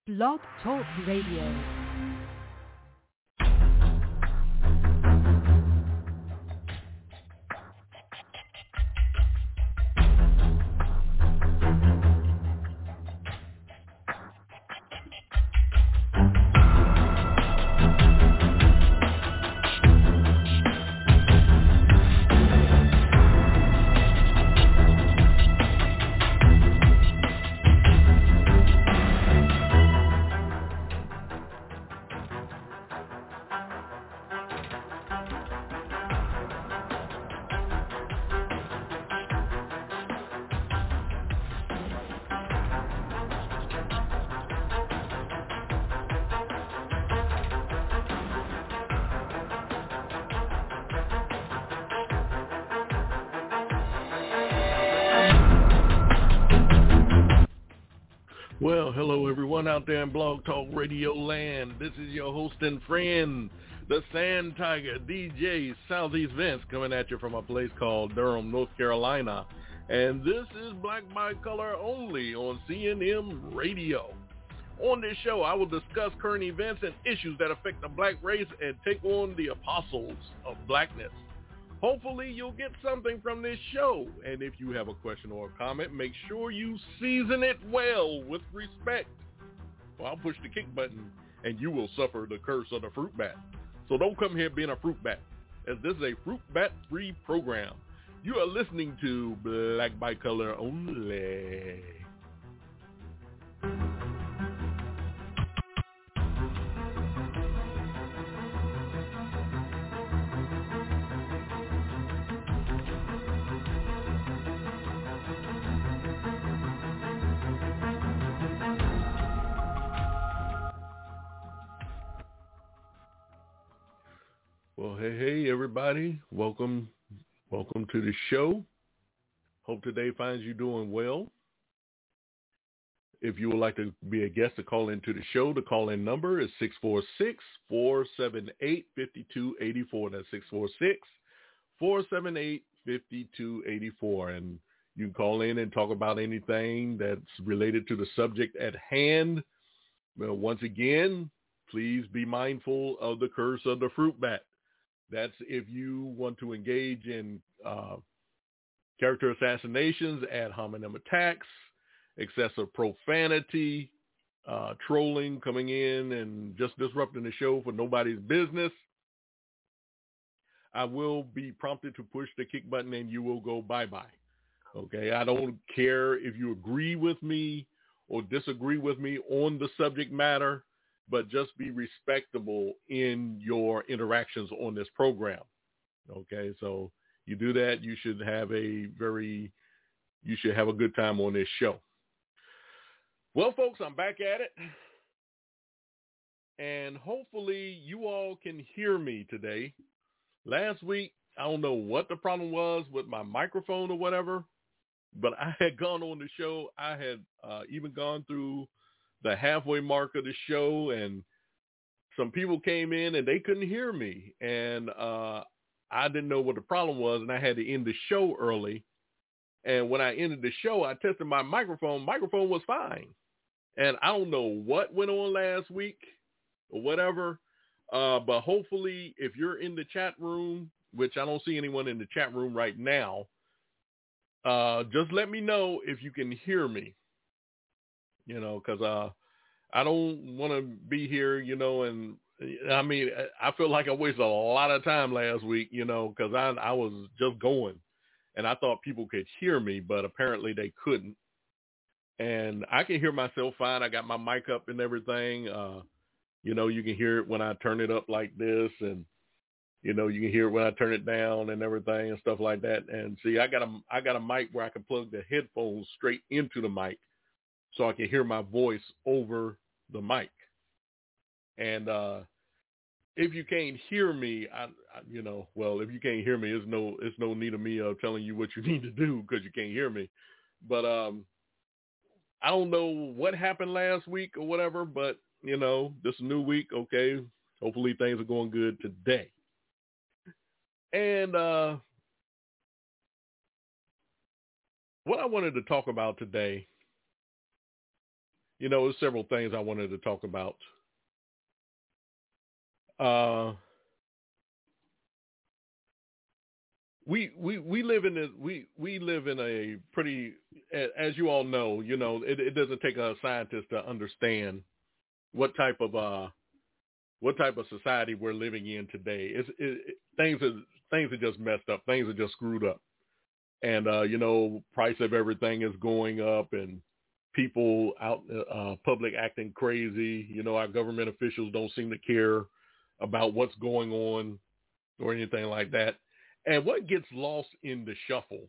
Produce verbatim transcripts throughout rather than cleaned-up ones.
Blog Talk Radio. Well, hello everyone out there in Blog Talk Radio land. This is your host and friend, the Sand Tiger, D J Southeast Vince, coming at you from a place called Durham, North Carolina. And this is Black by Color only on C N M Radio. On this show, I will discuss current events and issues that affect the black race and take on the apostles of blackness. Hopefully you'll get something from this show. And if you have a question or a comment, make sure you season it well with respect. Well, I'll push the kick button and you will suffer the curse of the fruit bat. So don't come here being a fruit bat, as this is a fruit bat free program. You are listening to Black by Color only. Well, hey, hey, everybody. Welcome, welcome to the show. Hope today finds you doing well. If you would like to be a guest to call into the show, the call-in number is six four six, four seven eight, five two eight four. That's six four six, four seven eight, five two eight four. And you can call in and talk about anything that's related to the subject at hand. Well, once again, please be mindful of the curse of the fruit bat. That's if you want to engage in uh, character assassinations, ad hominem attacks, excessive profanity, uh, trolling, coming in and just disrupting the show for nobody's business. I will be prompted to push the kick button and you will go bye-bye. Okay, I don't care if you agree with me or disagree with me on the subject matter, but just be respectable in your interactions on this program. Okay, so you do that, you should have a very, you should have a good time on this show. Well, folks, I'm back at it. And hopefully you all can hear me today. Last week, I don't know what the problem was with my microphone or whatever, but I had gone on the show. I had uh, even gone through the halfway mark of the show, and some people came in and they couldn't hear me, and uh, I didn't know what the problem was, and I had to end the show early. And when I ended the show, I tested my microphone. Microphone was fine, and I don't know what went on last week or whatever, uh, but hopefully if you're in the chat room, which I don't see anyone in the chat room right now, uh, just let me know if you can hear me. You know, because uh, I don't want to be here, you know, and I mean, I feel like I wasted a lot of time last week, you know, because I, I was just going and I thought people could hear me, but apparently they couldn't. And I can hear myself fine. I got my mic up and everything. Uh, you know, you can hear it when I turn it up like this, and, you know, you can hear it when I turn it down and everything and stuff like that. And see, I got a, I got a mic where I can plug the headphones straight into the mic, so I can hear my voice over the mic. And uh, if you can't hear me, I, I, you know, well, if you can't hear me, it's no, it's no need of me uh, telling you what you need to do because you can't hear me. But um, I don't know what happened last week or whatever, but, you know, this is a new week. Okay. Hopefully things are going good today. And uh, what I wanted to talk about today you know, there's several things I wanted to talk about. Uh, we we we live in a we we live in a pretty, as you all know, you know, it, it doesn't take a scientist to understand what type of uh what type of society we're living in today. It's it, it, things are things are just messed up. Things are just screwed up, and uh, you know, price of everything is going up, and people out uh, public acting crazy. You know, our government officials don't seem to care about what's going on or anything like that. And what gets lost in the shuffle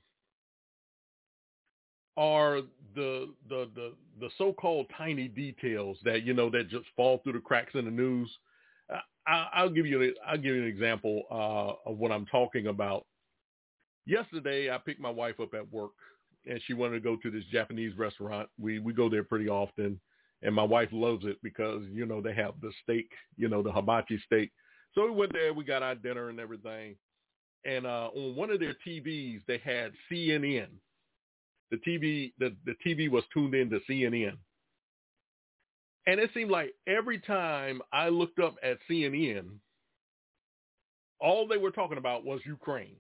are the the the the so-called tiny details that, you know, that just fall through the cracks in the news. I, I'll give you a, I'll give you an example uh, of what I'm talking about. Yesterday, I picked my wife up at work, and she wanted to go to this Japanese restaurant. We we go there pretty often, and my wife loves it because, you know, they have the steak, you know, the hibachi steak. So we went there. We got our dinner and everything. And uh, on one of their T Vs, they had C N N. The T V, the, the T V was tuned in to C N N. And it seemed like every time I looked up at C N N, all they were talking about was Ukraine.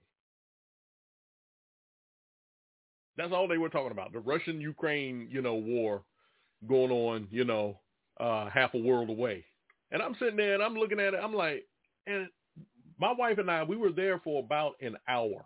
That's all they were talking about. The Russian-Ukraine, you know, war going on, you know, uh, half a world away. And I'm sitting there and I'm looking at it. I'm like, and my wife and I, we were there for about an hour.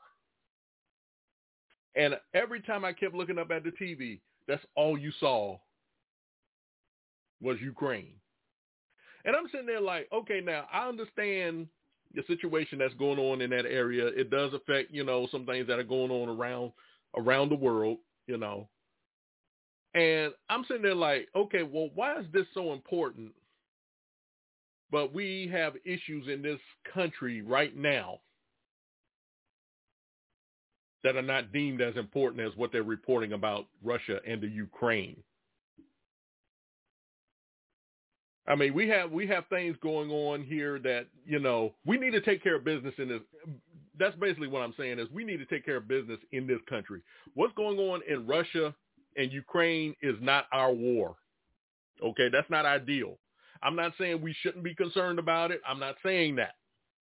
And every time I kept looking up at the T V, that's all you saw was Ukraine. And I'm sitting there like, okay, now I understand the situation that's going on in that area. It does affect, you know, some things that are going on around around the world, you know. And I'm sitting there like, okay, well, why is this so important? But we have issues in this country right now that are not deemed as important as what they're reporting about Russia and the Ukraine. I mean, we have we have things going on here that, you know, we need to take care of business in this. That's basically what I'm saying is we need to take care of business in this country. What's going on in Russia and Ukraine is not our war. Okay, that's not ideal. I'm not saying we shouldn't be concerned about it. I'm not saying that.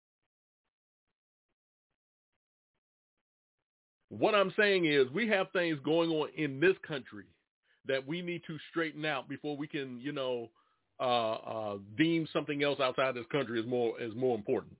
What I'm saying is we have things going on in this country that we need to straighten out before we can, you know, uh, uh, deem something else outside this country as more as more important.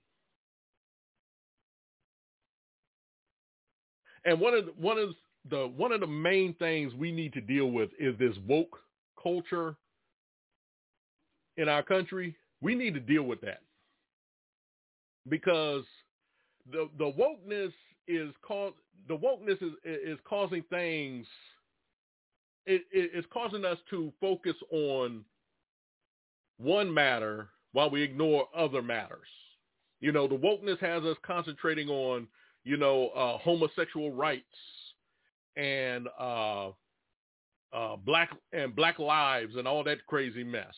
And one of the, one of the one of the main things we need to deal with is this woke culture in our country. We need to deal with that because the the wokeness is cause the wokeness is is causing things. It is causing us to focus on one matter while we ignore other matters. You know, the wokeness has us concentrating on, you know, uh, homosexual rights and uh, uh, black and black lives and all that crazy mess.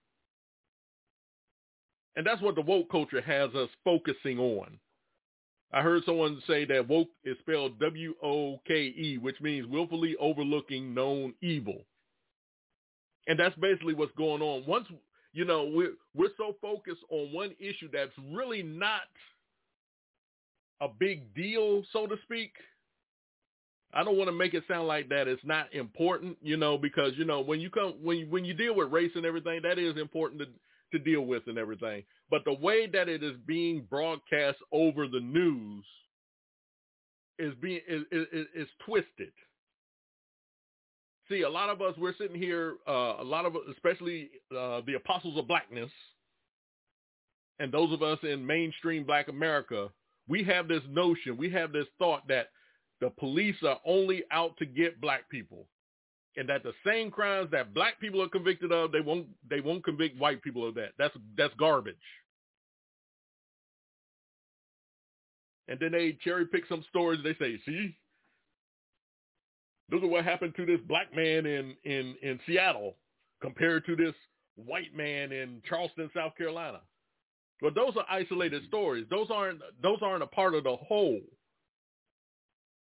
And that's what the woke culture has us focusing on. I heard someone say that woke is spelled W O K E, which means willfully overlooking known evil. And that's basically what's going on. Once, you know, we're, we're so focused on one issue that's really not a big deal, so to speak. I don't want to make it sound like that it's not important, you know, because, you know, when you come, when you, when you deal with race and everything, that is important to, to deal with and everything. But the way that it is being broadcast over the news is being, is, is, is twisted. See, a lot of us, we're sitting here, uh, a lot of, especially uh, the apostles of blackness, and those of us in mainstream black America, we have this notion, we have this thought that the police are only out to get black people, and that the same crimes that black people are convicted of, they won't, they won't convict white people of that. That's, that's garbage. And then they cherry pick some stories. They say, see, look at what happened to this black man in, in, in Seattle compared to this white man in Charleston, South Carolina. But those are isolated stories. Those aren't, those aren't a part of the whole.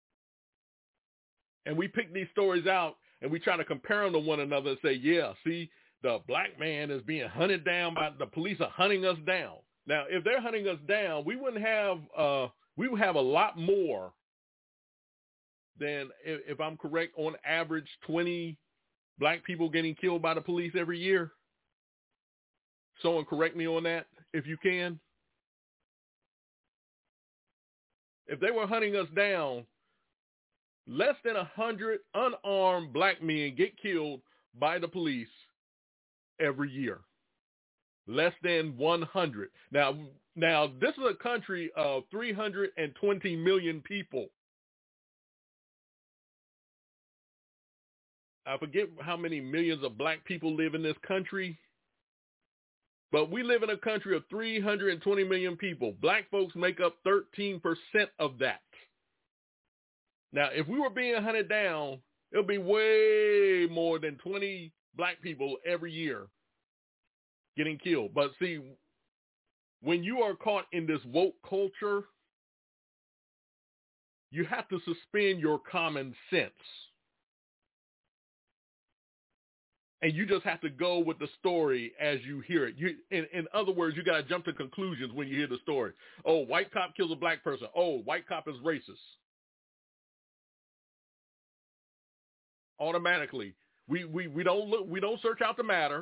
And we pick these stories out and we try to compare them to one another and say, yeah, see, the black man is being hunted down by the police are hunting us down. Now, if they're hunting us down, we wouldn't have uh, we would have a lot more than, if, if I'm correct, on average, twenty black people getting killed by the police every year. Someone correct me on that, if you can. If they were hunting us down, less than a hundred unarmed black men get killed by the police every year. Less than one hundred. Now, now this is a country of three hundred twenty million people. I forget how many millions of black people live in this country, but we live in a country of three hundred twenty million people. Black folks make up thirteen percent of that. Now, if we were being hunted down, it would be way more than twenty black people every year getting killed. But see, when you are caught in this woke culture, you have to suspend your common sense. And you just have to go with the story as you hear it. You, in, in other words, you got to jump to conclusions when you hear the story. Oh, white cop kills a black person. Oh, white cop is racist. Automatically, we, we, we don't look, we don't search out the matter.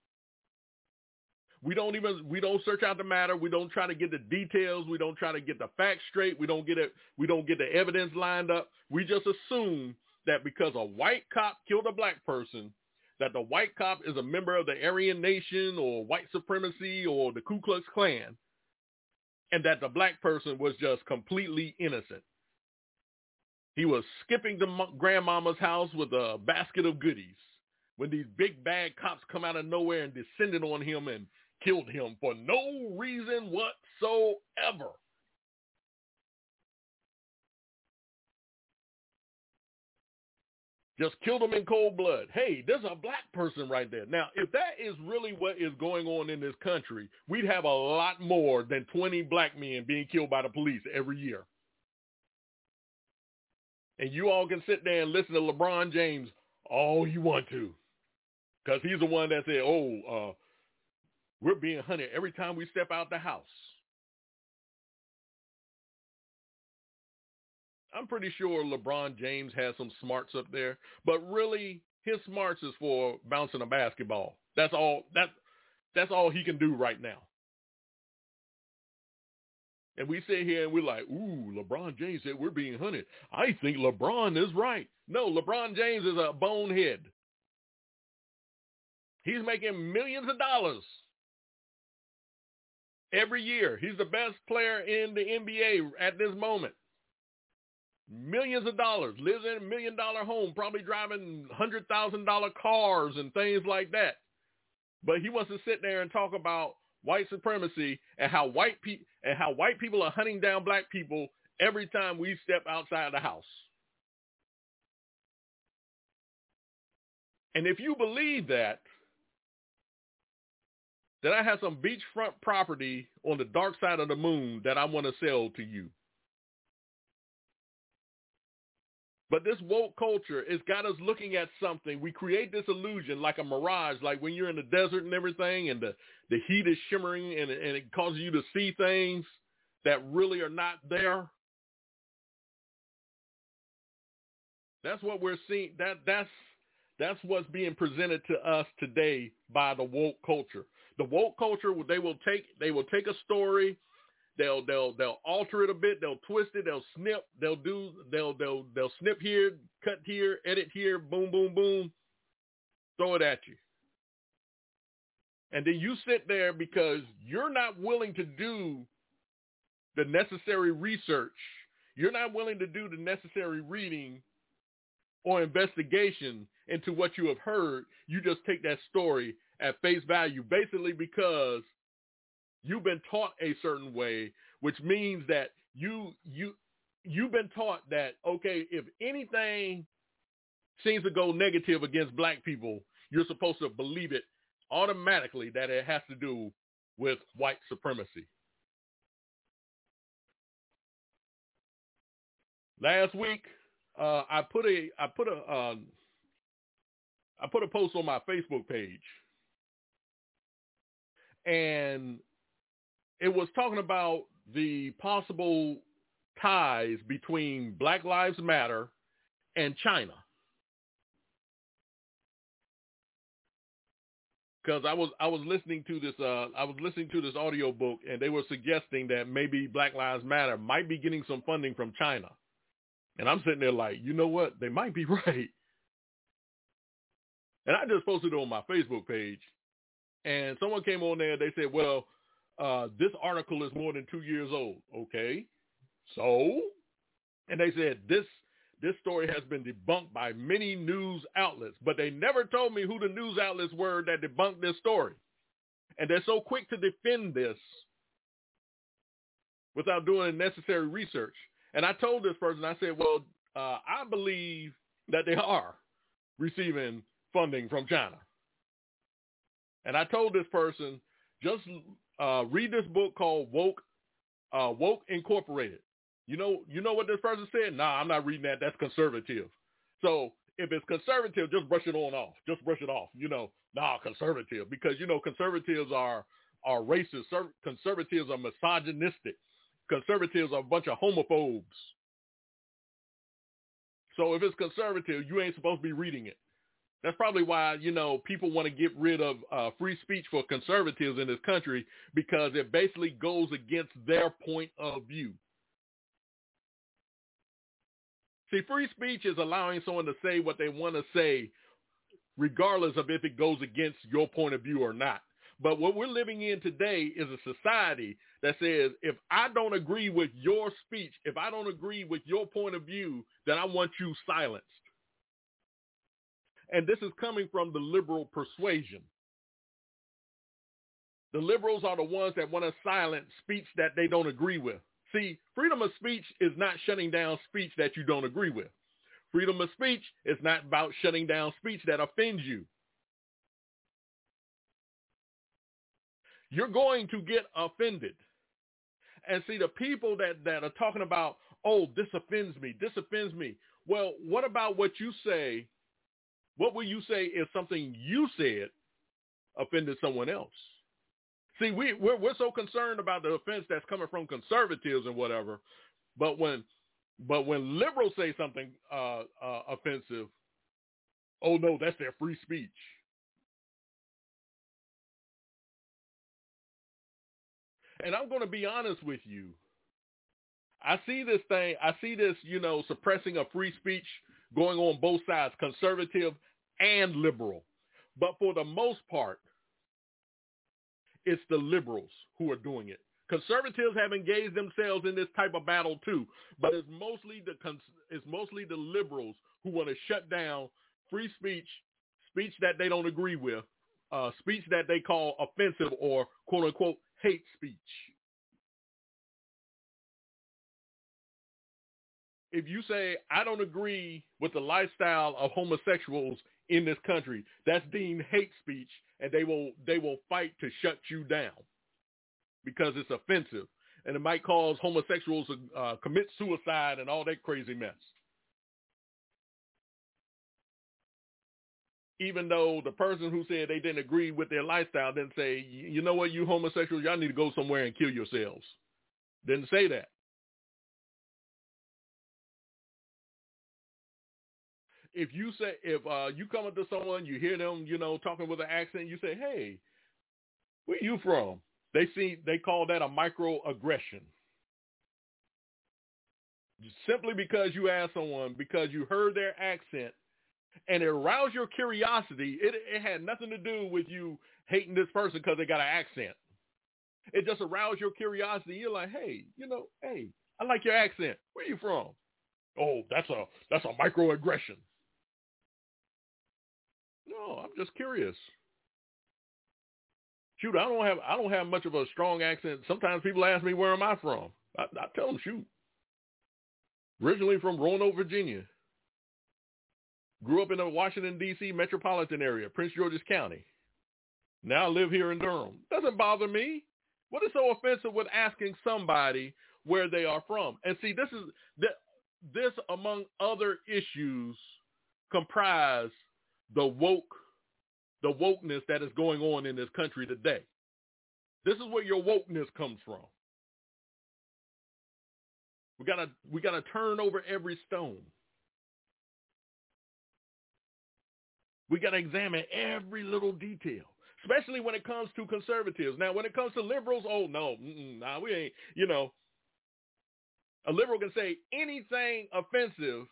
We don't even, we don't search out the matter. We don't try to get the details. We don't try to get the facts straight. We don't get it. We don't get the evidence lined up. We just assume that because a white cop killed a black person, that the white cop is a member of the Aryan Nation or white supremacy or the Ku Klux Klan, and that the black person was just completely innocent. He was skipping to grandmama's house with a basket of goodies when these big bad cops come out of nowhere and descended on him and killed him for no reason whatsoever. Just killed him in cold blood. Hey, there's a black person right there. Now, if that is really what is going on in this country, we'd have a lot more than twenty black men being killed by the police every year. And you all can sit there and listen to LeBron James all you want to, because he's the one that said, oh, uh, we're being hunted every time we step out the house. I'm pretty sure LeBron James has some smarts up there, but really his smarts is for bouncing a basketball. That's all that that's all he can do right now. And we sit here and we're like, ooh, LeBron James said we're being hunted. I think LeBron is right. No, LeBron James is a bonehead. He's making millions of dollars every year. He's the best player in the N B A at this moment. Millions of dollars, lives in a million dollar home, probably driving one hundred thousand dollars cars and things like that. But he wants to sit there and talk about white supremacy and how white pe- and how white people are hunting down black people every time we step outside the house. And if you believe that, then I have some beachfront property on the dark side of the moon that I want to sell to you. But this woke culture has got us looking at something. We create this illusion like a mirage, like when you're in the desert and everything and the, the heat is shimmering and, and it causes you to see things that really are not there. That's what we're seeing. That, that's, that's what's being presented to us today by the woke culture. The woke culture, they will take, they will take a story. They'll they'll they'll alter it a bit. They'll twist it. They'll snip. They'll do. They'll they'll they'll snip here, cut here, edit here. Boom, boom, boom. Throw it at you. And then you sit there because you're not willing to do the necessary research. You're not willing to do the necessary reading or investigation into what you have heard. You just take that story at face value, basically because you've been taught a certain way, which means that you you you've been taught that, okay, if anything seems to go negative against black people, you're supposed to believe it automatically that it has to do with white supremacy. Last week, uh, I put a I put a uh, I put a post on my Facebook page, and it was talking about the possible ties between Black Lives Matter and China. Because I was I was listening to this uh, I was listening to this audio book, and they were suggesting that maybe Black Lives Matter might be getting some funding from China. And I'm sitting there like, you know what? They might be right. And I just posted it on my Facebook page, and someone came on there. They said, well, uh, this article is more than two years old. Okay, so? And they said, this this story has been debunked by many news outlets, but they never told me who the news outlets were that debunked this story. And they're so quick to defend this without doing necessary research. And I told this person, I said, well, uh, I believe that they are receiving funding from China. And I told this person, just uh, read this book called Woke, uh, Woke Incorporated. You know, you know what this person said? Nah, I'm not reading that. That's conservative. So if it's conservative, just brush it on off. Just brush it off. You know, nah, conservative, because you know conservatives are are racist. Conservatives are misogynistic. Conservatives are a bunch of homophobes. So if it's conservative, you ain't supposed to be reading it. That's probably why, you know, people want to get rid of uh, free speech for conservatives in this country, because it basically goes against their point of view. See, free speech is allowing someone to say what they want to say, regardless of if it goes against your point of view or not. But what we're living in today is a society that says, if I don't agree with your speech, if I don't agree with your point of view, then I want you silenced. And this is coming from the liberal persuasion. The liberals are the ones that want to silence speech that they don't agree with. See, freedom of speech is not shutting down speech that you don't agree with. Freedom of speech is not about shutting down speech that offends you. You're going to get offended. And see, the people that, that are talking about, oh, this offends me, this offends me. Well, what about what you say? What will you say if something you said offended someone else? See, we, we're, we're so concerned about the offense that's coming from conservatives and whatever, but when but when liberals say something uh, uh, offensive, oh, no, that's their free speech. And I'm going to be honest with you. I see this thing, I see this, you know, suppressing of free speech going on both sides, conservative and liberal. But for the most part, it's the liberals who are doing it. Conservatives have engaged themselves in this type of battle too, but it's mostly the it's mostly the liberals who want to shut down free speech, speech that they don't agree with, uh, speech that they call offensive or quote unquote hate speech. If you say, I don't agree with the lifestyle of homosexuals in this country, that's deemed hate speech, and they will they will fight to shut you down because it's offensive, and it might cause homosexuals to uh, commit suicide and all that crazy mess. Even though the person who said they didn't agree with their lifestyle didn't say, you know what, you homosexuals, y'all need to go somewhere and kill yourselves. Didn't say that. If you say, if uh, you come up to someone, you hear them, you know, talking with an accent, you say, hey, where you from? They see, they call that a microaggression. Simply because you asked someone, because you heard their accent, and it aroused your curiosity. It, it had nothing to do with you hating this person because they got an accent. It just aroused your curiosity. You're like, hey, you know, hey, I like your accent. Where you from? Oh, that's a that's a microaggression. No, I'm just curious. Shoot, I don't have I don't have much of a strong accent. Sometimes people ask me, where am I from? I, I tell them, shoot. Originally from Roanoke, Virginia. Grew up in the Washington, D C metropolitan area, Prince George's County. Now I live here in Durham. Doesn't bother me. What is so offensive with asking somebody where they are from? And see, this is this, among other issues, comprise the woke, the wokeness that is going on in this country today. This is where your wokeness comes from. We gotta we gotta turn over every stone. We gotta examine every little detail, especially when it comes to conservatives. Now, when it comes to liberals, oh no, nah, we ain't. You know, a liberal can say anything offensive,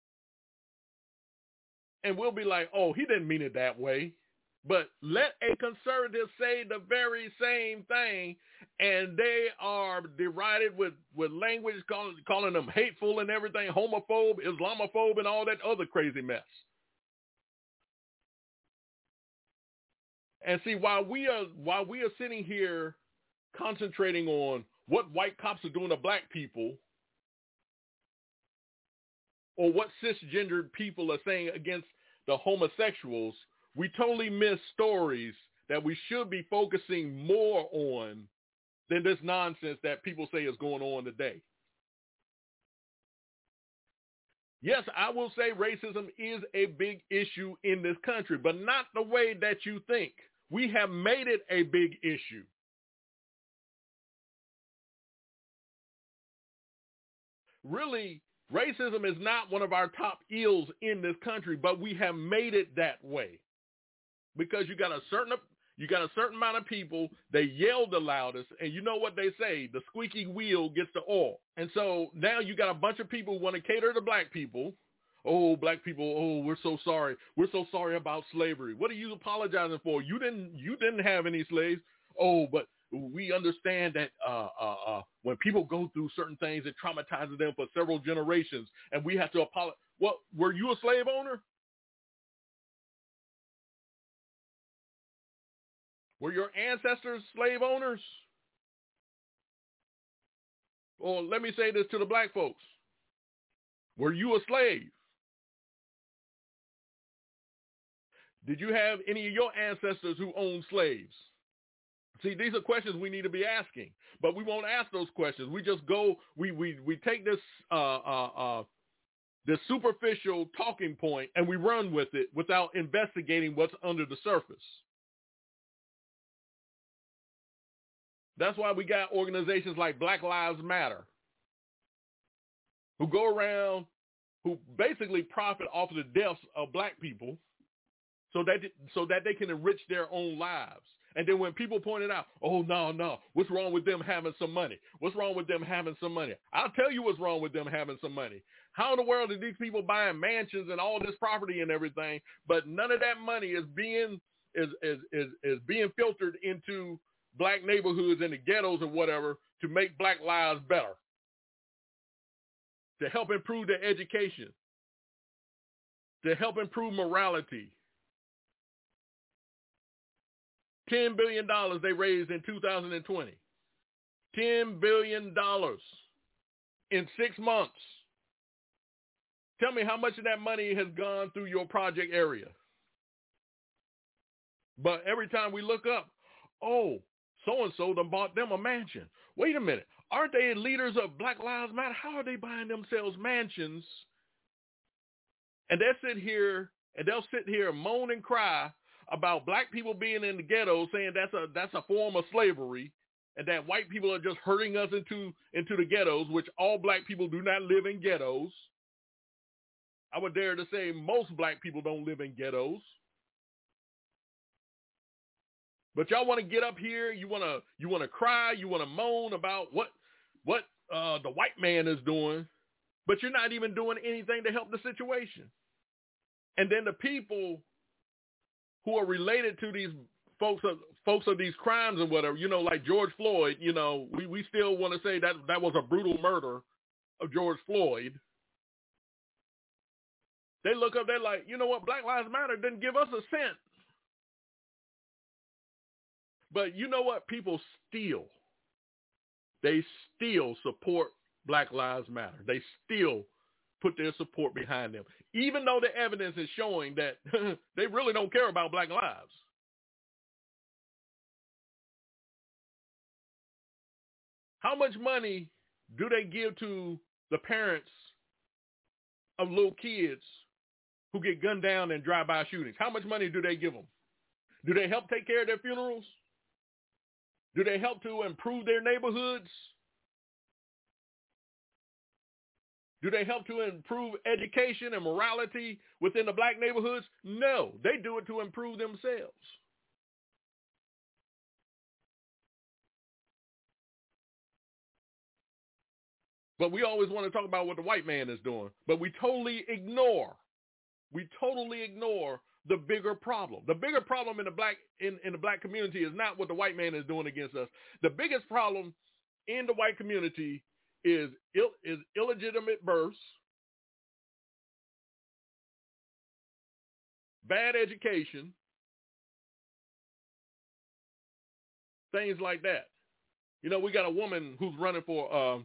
and we'll be like, oh, he didn't mean it that way. But let a conservative say the very same thing, and they are derided with, with language, calling, calling them hateful and everything, homophobe, Islamophobe, and all that other crazy mess. And see, while we are while we are sitting here concentrating on what white cops are doing to black people, or what cisgendered people are saying against the homosexuals, we totally miss stories that we should be focusing more on than this nonsense that people say is going on today. Yes, I will say racism is a big issue in this country, but not the way that you think. We have made it a big issue. Really, racism is not one of our top ills in this country, but we have made it that way. Because you got a certain you got a certain amount of people, they yell the loudest, and you know what they say, the squeaky wheel gets the oil. And so now you got a bunch of people who want to cater to black people. Oh, black people, oh, we're so sorry. We're so sorry about slavery. What are you apologizing for? You didn't you didn't have any slaves. Oh, but we understand that uh, uh, uh, when people go through certain things, it traumatizes them for several generations, and we have to apologize. Well, were you a slave owner? Were your ancestors slave owners? Or let me say this to the black folks. Were you a slave? Did you have any of your ancestors who owned slaves? See, these are questions we need to be asking, but we won't ask those questions. We just go, we we we take this uh, uh, uh, this superficial talking point and we run with it without investigating what's under the surface. That's why we got organizations like Black Lives Matter, who go around, who basically profit off of the deaths of black people so that so that they can enrich their own lives. And then when people point it out, oh, no, no, what's wrong with them having some money? What's wrong with them having some money? I'll tell you what's wrong with them having some money. How in the world are these people buying mansions and all this property and everything, but none of that money is being is is is, is being filtered into black neighborhoods and the ghettos or whatever to make black lives better, to help improve their education, to help improve morality. ten billion dollars they raised in two thousand twenty. ten billion dollars in six months. Tell me how much of that money has gone through your project area. But every time we look up, oh, so-and-so done bought them a mansion. Wait a minute. Aren't they leaders of Black Lives Matter? How are they buying themselves mansions? And they'll sit here and they'll sit here and moan and cry about black people being in the ghetto, saying that's a that's a form of slavery, and that white people are just herding us into, into the ghettos, which all black people do not live in ghettos. I would dare to say most black people don't live in ghettos. But y'all want to get up here, you want to you want to cry, you want to moan about what what uh, the white man is doing, but you're not even doing anything to help the situation. And then the people who are related to these folks of, folks of these crimes and whatever, you know, like George Floyd, you know, we, we still want to say that that was a brutal murder of George Floyd. They look up, they're like, you know what, Black Lives Matter didn't give us a cent. But you know what? People still, they still support Black Lives Matter. They still put their support behind them, even though the evidence is showing that they really don't care about black lives. How much money do they give to the parents of little kids who get gunned down in drive-by shootings? How much money do they give them? Do they help take care of their funerals? Do they help to improve their neighborhoods? Do they help to improve education and morality within the black neighborhoods? No, they do it to improve themselves. But we always want to talk about what the white man is doing, but we totally ignore, we totally ignore the bigger problem. The bigger problem in the black in, in the black community is not what the white man is doing against us. The biggest problem in the white community is Ill, is illegitimate births, bad education, things like that. You know, we got a woman who's running for uh,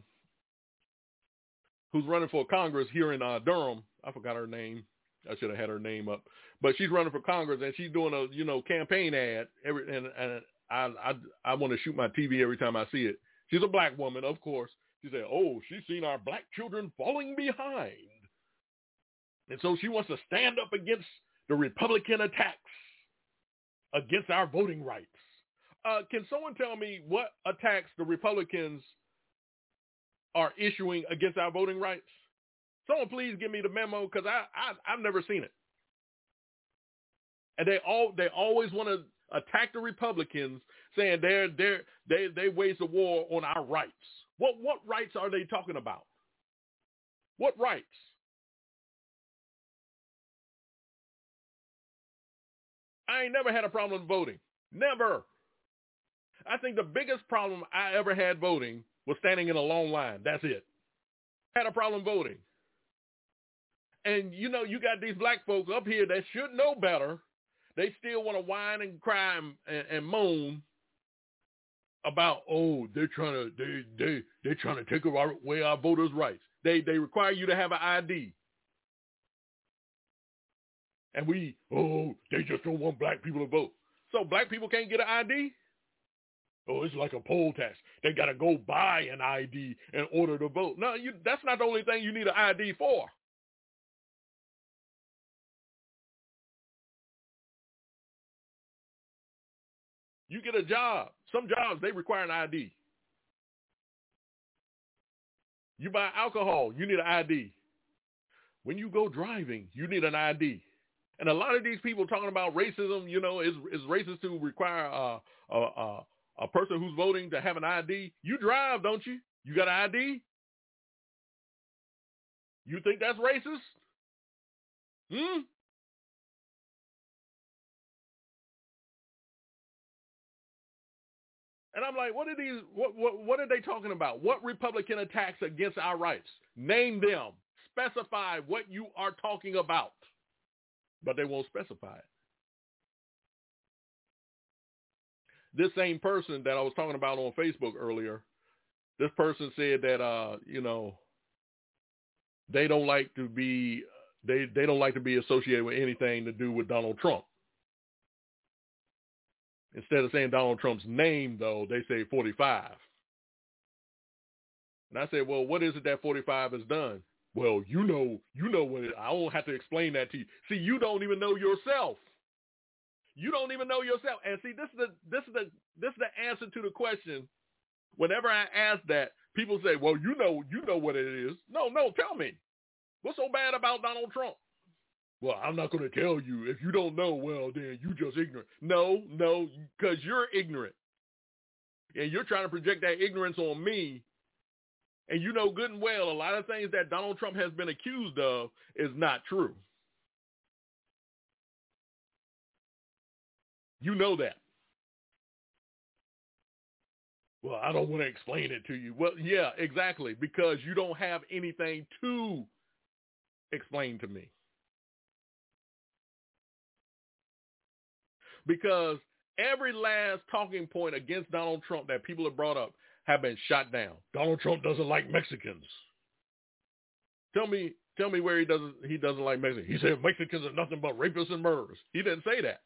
who's running for Congress here in uh, Durham. I forgot her name. I should have had her name up, but she's running for Congress and she's doing a you know campaign ad. Every and, and I I I want to shoot my T V every time I see it. She's a black woman, of course. She said, "Oh, she's seen our black children falling behind, and so she wants to stand up against the Republican attacks against our voting rights." Uh, can someone tell me what attacks the Republicans are issuing against our voting rights? Someone please give me the memo, because I, I I've never seen it. And they all they always want to attack the Republicans, saying they're they're they they wage a war on our rights. What what rights are they talking about? What rights? I ain't never had a problem voting. Never. I think the biggest problem I ever had voting was standing in a long line. That's it. I had a problem voting. And, you know, you got these black folks up here that should know better. They still want to whine and cry and, and moan about, oh, they're trying to they they they're trying to take away our voters' rights. They they require you to have an I D. And we, oh, they just don't want black people to vote. So black people can't get an I D? Oh, it's like a poll tax. They got to go buy an I D in order to vote. No, you, that's not the only thing you need an I D for. You get a job. Some jobs, they require an I D. You buy alcohol, you need an I D. When you go driving, you need an I D. And a lot of these people talking about racism, you know, is is racist to require uh, a, a, a person who's voting to have an I D. You drive, don't you? You got an I D? You think that's racist? Hmm? And I'm like, what are these, what, what, what are they talking about? What Republican attacks against our rights? Name them. Specify what you are talking about. But they won't specify it. This same person that I was talking about on Facebook earlier, this person said that, uh, you know, they don't like to be, they, they don't like to be associated with anything to do with Donald Trump. Instead of saying Donald Trump's name, though, they say forty-five. And I said, well, what is it that forty-five has done? Well, you know, you know what it, I don't have to explain that to you. See, you don't even know yourself. You don't even know yourself. And see, this is the this is the this is the answer to the question. Whenever I ask that, people say, well, you know, you know what it is. No, no, tell me. What's so bad about Donald Trump? Well, I'm not going to tell you. If you don't know, well, then you just ignorant. No, no, because you're ignorant. And you're trying to project that ignorance on me. And you know good and well a lot of things that Donald Trump has been accused of is not true. You know that. Well, I don't want to explain it to you. Well, yeah, exactly, because you don't have anything to explain to me. Because every last talking point against Donald Trump that people have brought up have been shot down. Donald Trump doesn't like Mexicans. Tell me, tell me where he doesn't he doesn't like Mexicans. He said Mexicans are nothing but rapists and murderers. He didn't say that.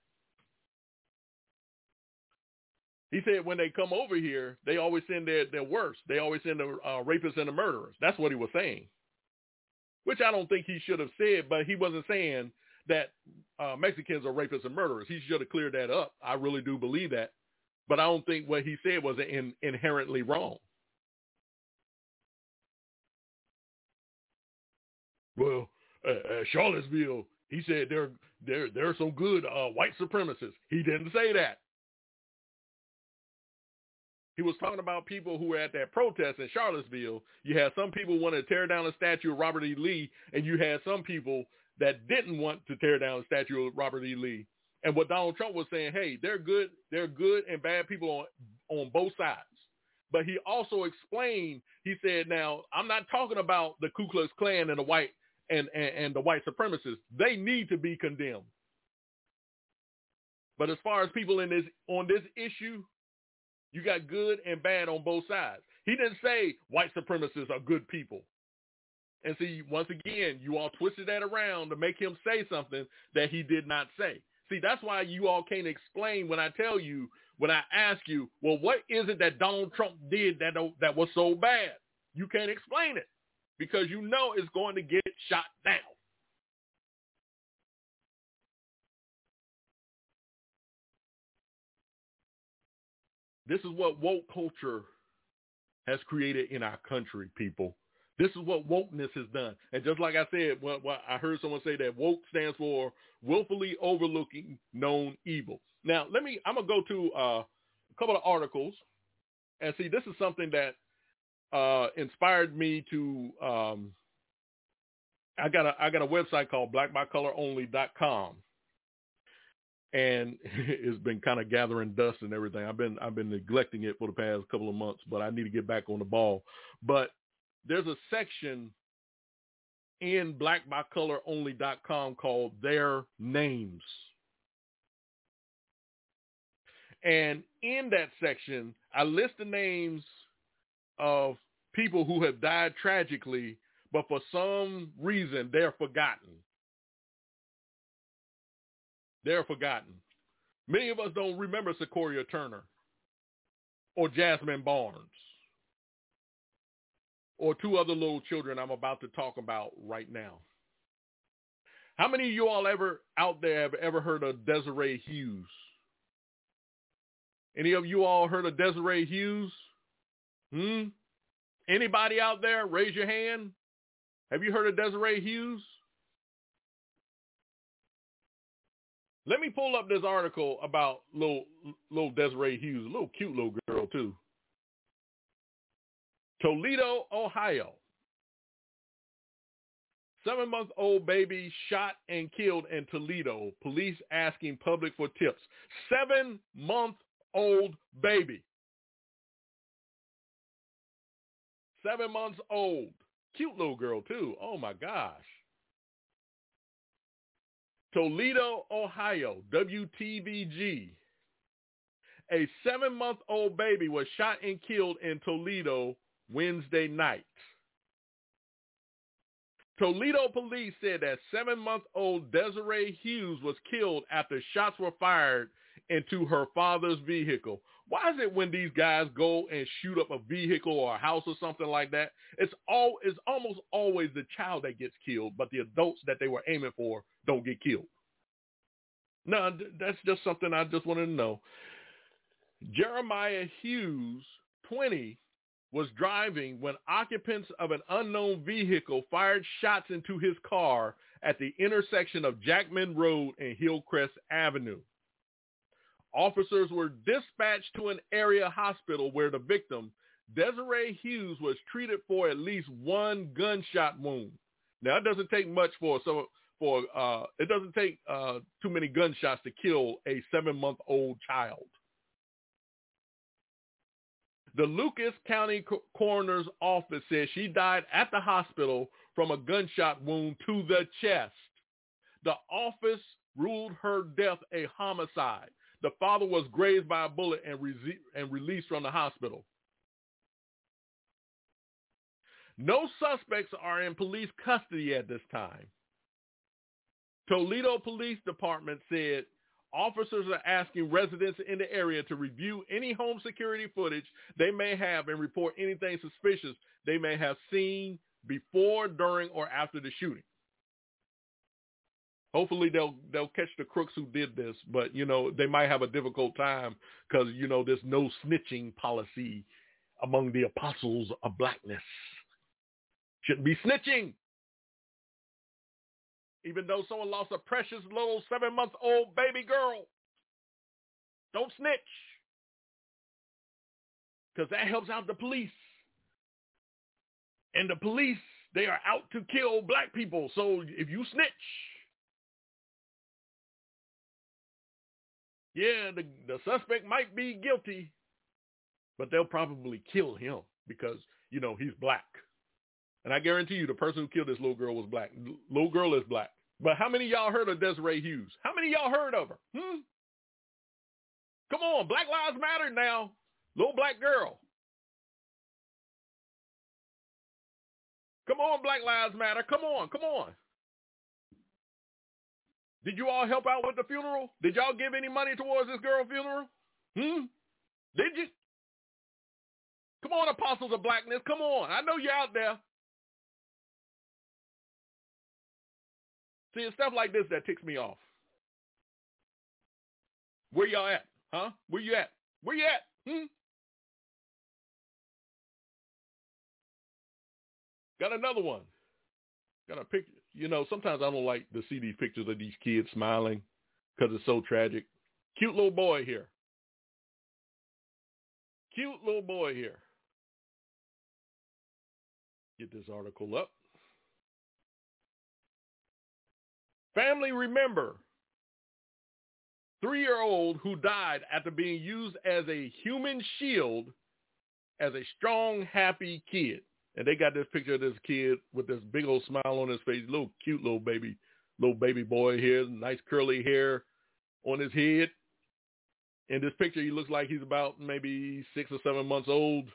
He said when they come over here, they always send their, their worst. They always send the uh, rapists and the murderers. That's what he was saying, which I don't think he should have said, but he wasn't saying that uh, Mexicans are rapists and murderers. He should have cleared that up. I really do believe that. but I don't think what he said was in, inherently wrong. Well, uh, uh, Charlottesville, he said there there there are some good uh, white supremacists. He didn't say that. He was talking about people who were at that protest in Charlottesville. You had some people wanting to tear down the statue of Robert E. Lee, and you had some people that didn't want to tear down the statue of Robert E. Lee. And what Donald Trump was saying, hey, they're good, they're good and bad people on, on both sides. But he also explained, he said, now, I'm not talking about the Ku Klux Klan and the white and, and, and the white supremacists. They need to be condemned. But as far as people in this on this issue, you got good and bad on both sides. He didn't say white supremacists are good people. And see, once again, you all twisted that around to make him say something that he did not say. See, that's why you all can't explain when I tell you, when I ask you, well, what is it that Donald Trump did that that was so bad? You can't explain it because you know it's going to get shot down. This is what woke culture has created in our country, people. This is what wokeness has done. And just like I said, well, well, I heard someone say that woke stands for willfully overlooking known evil. Now, let me, I'm going to go to uh, a couple of articles and see, this is something that uh, inspired me to, um, I got a, I got a website called black by color only dot com. And it's been kind of gathering dust and everything. I've been I've been neglecting it for the past couple of months, but I need to get back on the ball. But there's a section in black by color only dot com called Their Names. And in that section, I list the names of people who have died tragically, but for some reason they're forgotten. They're forgotten. Many of us don't remember Sequoia Turner or Jasmine Barnes or two other little children I'm about to talk about right now. How many of you all ever out there have ever heard of Desiree Hughes? Any of you all heard of Desiree Hughes? Hmm? Anybody out there? Raise your hand. Have you heard of Desiree Hughes? Let me pull up this article about little, little Desiree Hughes, a little cute little girl too. Toledo, Ohio. Seven-month-old baby shot and killed in Toledo. Police asking public for tips. Seven-month-old baby. Seven months old. Cute little girl too. Oh my gosh. Toledo, Ohio, W T V G. A seven-month-old baby was shot and killed in Toledo Wednesday night. Toledo police said that seven-month-old Desiree Hughes was killed after shots were fired into her father's vehicle. Why is it when these guys go and shoot up a vehicle or a house or something like that, it's all it's almost always the child that gets killed, but the adults that they were aiming for don't get killed? No, that's just something I just wanted to know. Jeremiah Hughes, twenty, was driving when occupants of an unknown vehicle fired shots into his car at the intersection of Jackman Road and Hillcrest Avenue. Officers were dispatched to an area hospital where the victim, Desiree Hughes, was treated for at least one gunshot wound. Now, it doesn't take much for so for uh, it doesn't take uh, too many gunshots to kill a seven-month-old child. The Lucas County Coroner's Office says she died at the hospital from a gunshot wound to the chest. The office ruled her death a homicide. The father was grazed by a bullet and, re- and released from the hospital. No suspects are in police custody at this time. Toledo Police Department said officers are asking residents in the area to review any home security footage they may have and report anything suspicious they may have seen before, during, or after the shooting. Hopefully they'll they'll catch the crooks who did this, but you know they might have a difficult time because you know there's no snitching policy among the apostles of blackness. Shouldn't be snitching. Even though someone lost a precious little seven-month-old baby girl, don't snitch because that helps out the police. And the police, they are out to kill black people. So if you snitch, yeah, the, the suspect might be guilty, but they'll probably kill him because, you know, he's black. And I guarantee you the person who killed this little girl was black. L- little girl is black. But how many of y'all heard of Desiree Hughes? How many of y'all heard of her? Hmm? Come on, Black Lives Matter now. Little black girl. Come on, Black Lives Matter. Come on, come on. Did you all help out with the funeral? Did y'all give any money towards this girl's funeral? Hmm? Did you? Come on, apostles of blackness. Come on. I know you're out there. See, it's stuff like this that ticks me off. Where y'all at? Huh? Where you at? Where you at? Hmm? Got another one. Got a picture. You know, sometimes I don't like to see these pictures of these kids smiling because it's so tragic. Cute little boy here. Cute little boy here. Get this article up. Family remember three-year-old who died after being used as a human shield as a strong, happy kid. And they got this picture of this kid with this big old smile on his face, little cute little baby, little baby boy here, nice curly hair on his head. In this picture, he looks like he's about maybe six or seven months old.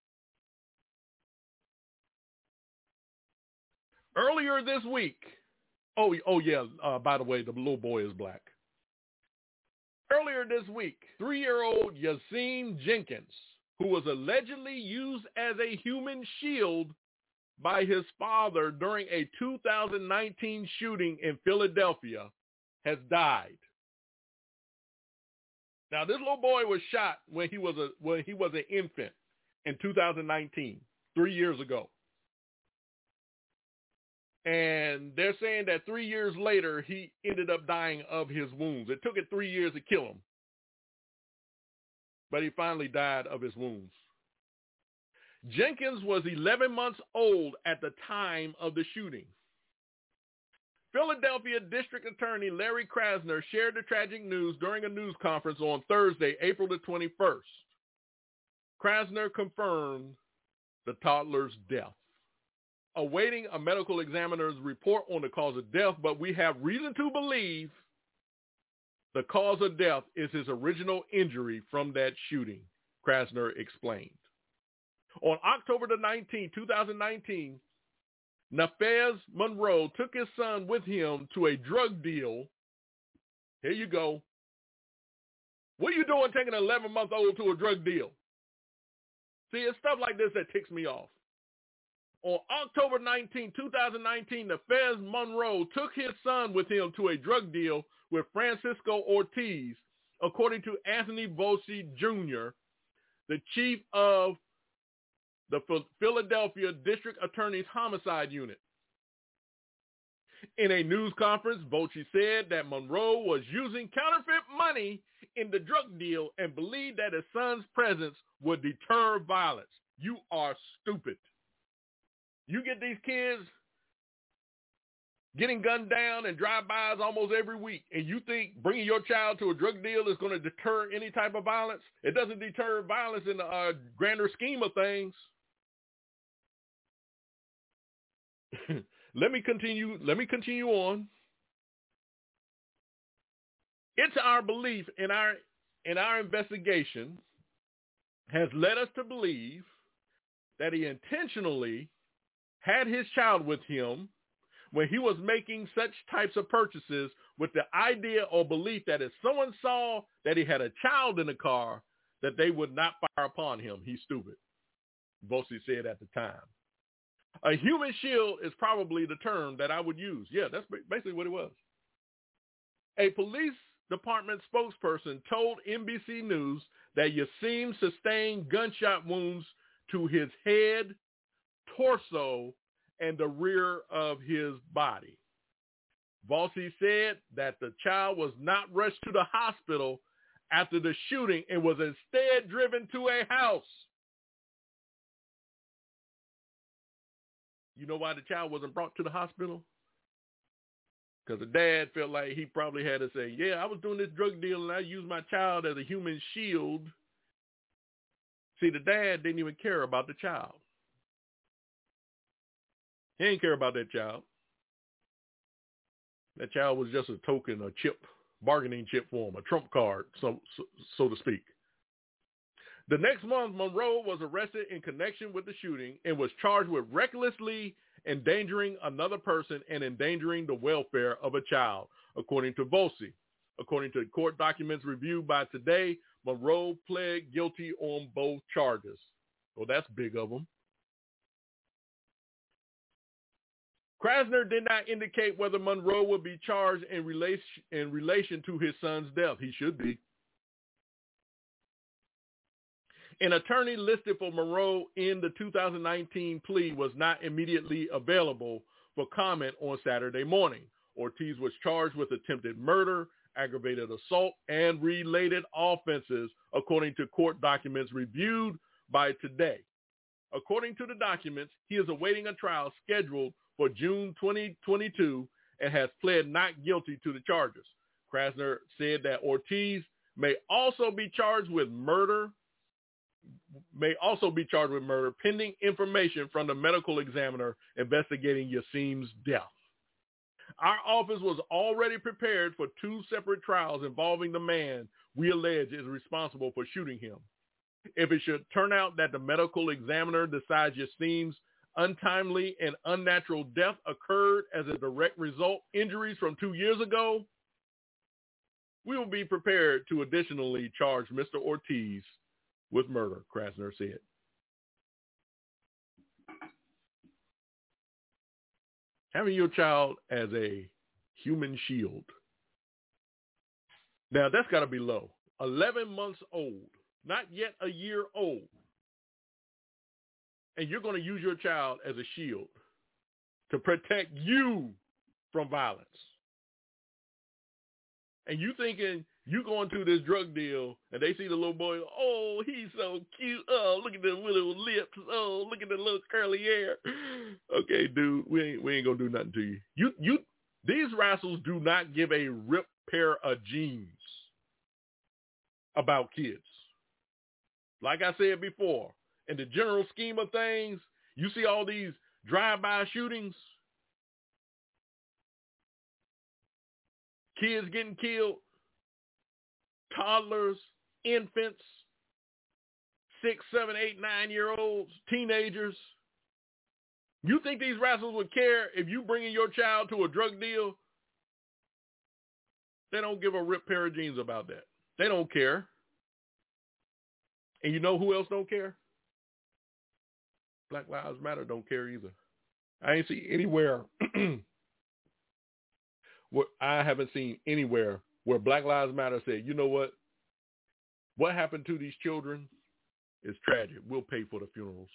Earlier this week, oh, oh yeah, uh, by the way, the little boy is black. Earlier this week, three-year-old Yasin Jenkins, who was allegedly used as a human shield by his father during a two thousand nineteen shooting in Philadelphia, has died. Now, this little boy was shot when he was a when he was an infant in two thousand nineteen, three years ago. And they're saying that three years later, he ended up dying of his wounds. It took it three years to kill him, but he finally died of his wounds. Jenkins was eleven months old at the time of the shooting. Philadelphia District Attorney Larry Krasner shared the tragic news during a news conference on Thursday, April the twenty-first. Krasner confirmed the toddler's death. Awaiting a medical examiner's report on the cause of death, but we have reason to believe the cause of death is his original injury from that shooting, Krasner explained. On October the nineteenth, twenty nineteen, Nafez Monroe took his son with him to a drug deal. Here you go. What are you doing taking an eleven-month-old to a drug deal? See, it's stuff like this that ticks me off. On October nineteenth, twenty nineteen, Nafez Monroe took his son with him to a drug deal with Francisco Ortiz, according to Anthony Voci Junior, the chief of the Philadelphia District Attorney's Homicide Unit. In a news conference, Voci said that Monroe was using counterfeit money in the drug deal and believed that his son's presence would deter violence. You are stupid. You get these kids getting gunned down and drive-bys almost every week, and you think bringing your child to a drug deal is going to deter any type of violence? It doesn't deter violence in the uh, grander scheme of things. Let me continue. Let me continue on. It's our belief in our in our investigation has led us to believe that he intentionally had his child with him when he was making such types of purchases with the idea or belief that if someone saw that he had a child in the car, that they would not fire upon him. He's stupid, Voci said at the time. A human shield is probably the term that I would use. Yeah, that's basically what it was. A police department spokesperson told N B C News that Yassim sustained gunshot wounds to his head, torso, and the rear of his body. Volsi said that the child was not rushed to the hospital after the shooting and was instead driven to a house. You know why the child wasn't brought to the hospital? Because the dad felt like he probably had to say, yeah, I was doing this drug deal and I used my child as a human shield. See, the dad didn't even care about the child. He didn't care about that child. That child was just a token, a chip, bargaining chip for him, a trump card, so, so, so to speak. The next month, Monroe was arrested in connection with the shooting and was charged with recklessly endangering another person and endangering the welfare of a child, according to Volsi. According to court documents reviewed by Today, Monroe pled guilty on both charges. Well, that's big of him. Krasner did not indicate whether Monroe would be charged in relation, in relation to his son's death. He should be. An attorney listed for Monroe in the two thousand nineteen plea was not immediately available for comment on Saturday morning. Ortiz was charged with attempted murder, aggravated assault, and related offenses, according to court documents reviewed by Today. According to the documents, he is awaiting a trial scheduled for June twenty twenty-two and has pled not guilty to the charges. Krasner said that Ortiz may also be charged with murder, may also be charged with murder pending information from the medical examiner investigating Yassim's death. Our office was already prepared for two separate trials involving the man we allege is responsible for shooting him. If it should turn out that the medical examiner decides Yassim's untimely and unnatural death occurred as a direct result injuries from two years ago, we will be prepared to additionally charge Mister Ortiz with murder, Krasner said. Having your child as a human shield. Now, that's got to be low. eleven months old, not yet a year old. And you're going to use your child as a shield to protect you from violence. And you thinking you going through this drug deal and they see the little boy, oh, he's so cute. Oh, look at the little lips. Oh, look at the little curly hair. Okay, dude, we ain't we ain't gonna do nothing to you. You you these rascals do not give a rip pair of jeans about kids. Like I said before, in the general scheme of things, you see all these drive-by shootings, kids getting killed, toddlers, infants, six, seven, eight, nine-year-olds, teenagers. You think these rascals would care if you bringing your child to a drug deal? They don't give a rip pair of jeans about that. They don't care. And you know who else don't care? Black Lives Matter don't care either. I ain't see anywhere where I haven't seen anywhere where Black Lives Matter said, you know what? What happened to these children is tragic. We'll pay for the funerals.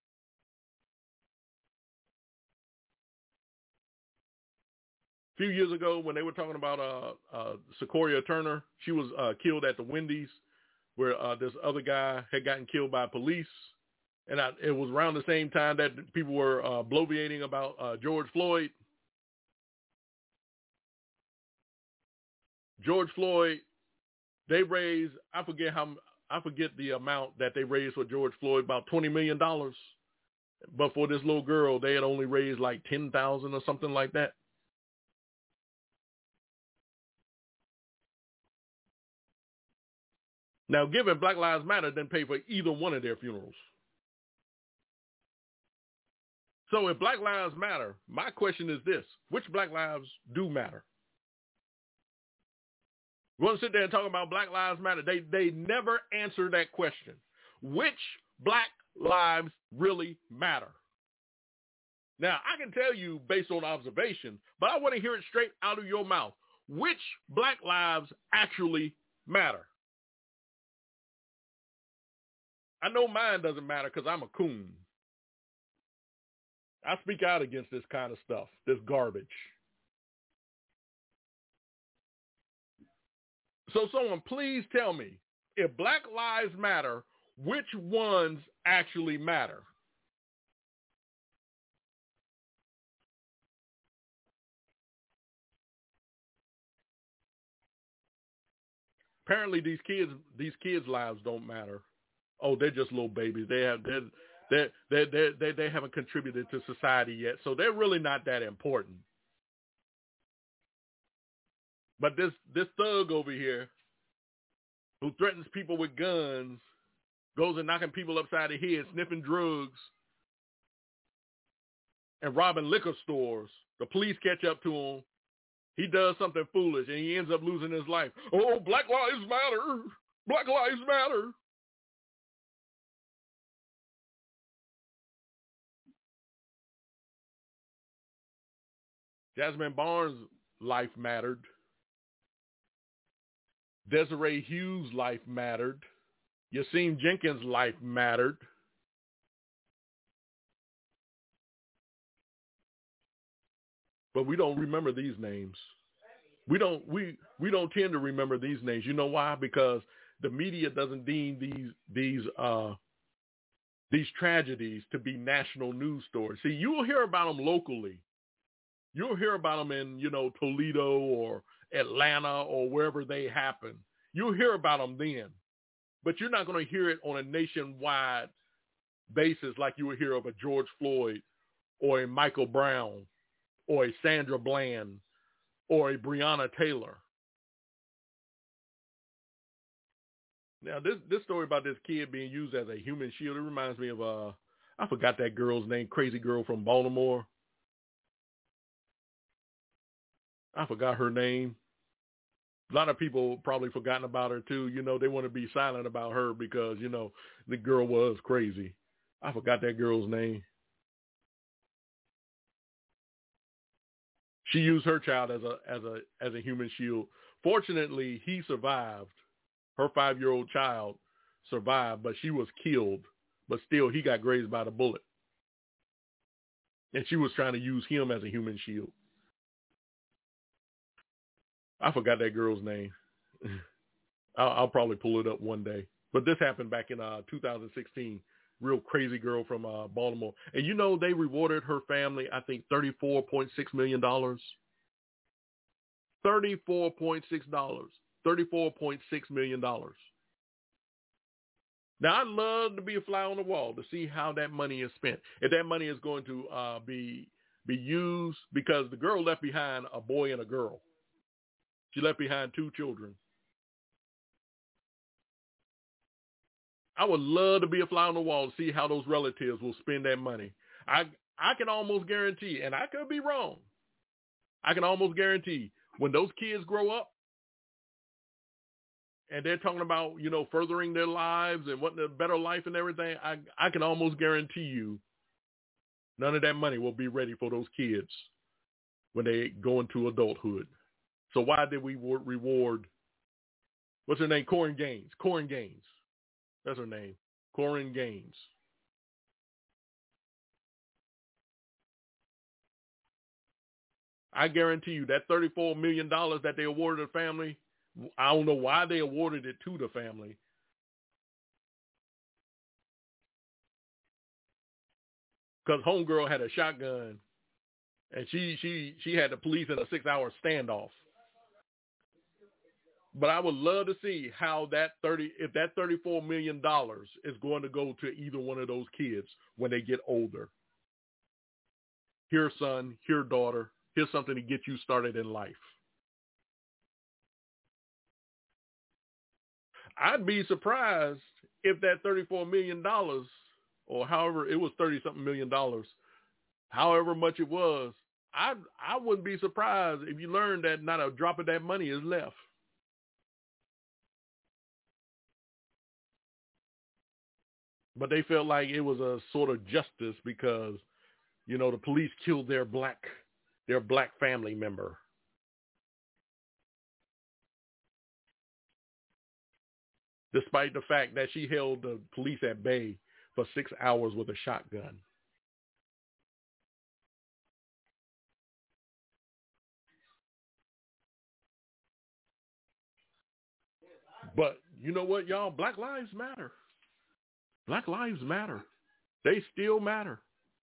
A few years ago when they were talking about uh, uh, Sequoia Turner, she was uh, killed at the Wendy's where uh, this other guy had gotten killed by police. And I, it was around the same time that people were uh, bloviating about uh, George Floyd. George Floyd, they raised, I forget how, I forget the amount that they raised for George Floyd, about twenty million dollars. But for this little girl, they had only raised like ten thousand dollars or something like that. Now, given Black Lives Matter didn't pay for either one of their funerals. So if Black Lives Matter, my question is this: which Black lives do matter? We want to sit there and talk about Black Lives Matter. They they never answer that question. Which Black lives really matter? Now, I can tell you based on observation, but I want to hear it straight out of your mouth. which black lives actually matter. I know mine doesn't matter because I'm a coon. I speak out against this kind of stuff, this garbage. So someone please tell me, if Black Lives Matter, which ones actually matter? Apparently these kids, these kids' lives don't matter. Oh, they're just little babies. They have, they're, they're, they're, they're, they they haven't contributed to society yet, so they're really not that important. But this this thug over here, who threatens people with guns, goes and knocking people upside the head, sniffing drugs, and robbing liquor stores. The police catch up to him. He does something foolish, and he ends up losing his life. Oh, Black Lives Matter. Black Lives Matter. Jasmine Barnes' life mattered. Desiree Hughes' life mattered. Yasim Jenkins' life mattered. But we don't remember these names. We don't we we don't tend to remember these names. You know why? Because the media doesn't deem these these uh these tragedies to be national news stories. See, you'll hear about them locally. You'll hear about them in, you know, Toledo or Atlanta or wherever they happen. You'll hear about them then. But you're not going to hear it on a nationwide basis like you would hear of a George Floyd or a Michael Brown or a Sandra Bland or a Breonna Taylor. Now, this this story about this kid being used as a human shield, it reminds me of, uh, I forgot that girl's name, crazy girl from Baltimore. I forgot her name. A lot of people probably forgotten about her too. You know, they want to be silent about her because, you know, the girl was crazy. I forgot that girl's name. She used her child as a as a as a human shield. Fortunately, he survived. Her five-year-old child survived, but she was killed. But still, he got grazed by the bullet. And she was trying to use him as a human shield. I forgot that girl's name. I'll, I'll probably pull it up one day. But this happened back in uh, two thousand sixteen. Real crazy girl from uh, Baltimore. And you know, they rewarded her family, I think, thirty-four point six million dollars. thirty-four point six dollars. thirty-four point six million dollars. Now, I'd love to be a fly on the wall to see how that money is spent. If that money is going to uh, be be used, because the girl left behind a boy and a girl. She left behind two children. I would love to be a fly on the wall to see how those relatives will spend that money. I I can almost guarantee, and I could be wrong, I can almost guarantee when those kids grow up and they're talking about, you know, furthering their lives and wanting a better life and everything, I, I can almost guarantee you none of that money will be ready for those kids when they go into adulthood. So why did we reward, what's her name? Corinne Gaines. Corinne Gaines. That's her name. Corinne Gaines. I guarantee you that thirty-four million dollars that they awarded the family, I don't know why they awarded it to the family. Because homegirl had a shotgun, and she she she had the police in a six-hour standoff. But I would love to see how that thirty, if that thirty-four million dollars is going to go to either one of those kids when they get older. Here, son, here, daughter, here's something to get you started in life. I'd be surprised if that thirty-four million dollars, or however, it was thirty-something million dollars, however much it was, I I wouldn't be surprised if you learned that not a drop of that money is left. But they felt like it was a sort of justice because, you know, the police killed their black their black family member. despite the fact that she held the police at bay for six hours with a shotgun. But you know what, y'all? Black lives matter. Black lives matter. They still matter.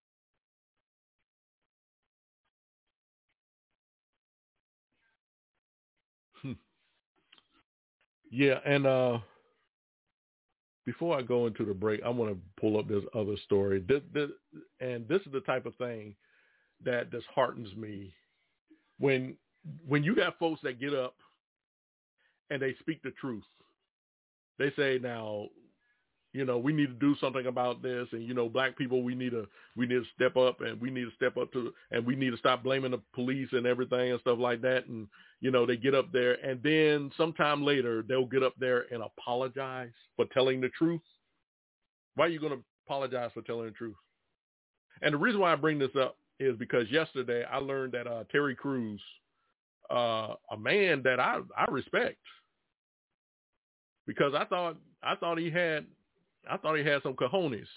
Yeah, and uh, before I go into the break, I want to pull up this other story. This, this, and this is the type of thing that disheartens me when when you got folks that get up and they speak the truth. They say, now, you know, we need to do something about this, and you know, black people, we need to we need to step up, and we need to step up to, and we need to stop blaming the police and everything and stuff like that. And you know, they get up there, and then sometime later they'll get up there and apologize for telling the truth. Why are you going to apologize for telling the truth? And the reason why I bring this up is because yesterday I learned that uh, Terry Crews, uh, a man that I I respect, because I thought I thought he had. I thought he had some cojones.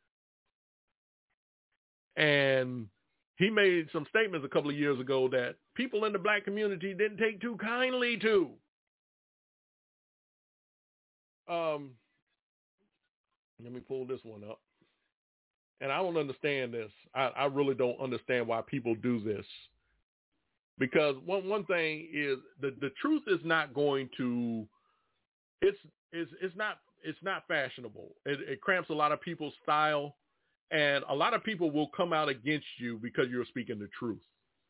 And he made some statements a couple of years ago that people in the black community didn't take too kindly to. Um, let me pull this one up. And I don't understand this. I, I really don't understand why people do this. Because one one thing is the, the truth is not going to, it's it's it's not It's not fashionable. It, it cramps a lot of people's style, and a lot of people will come out against you because you're speaking the truth.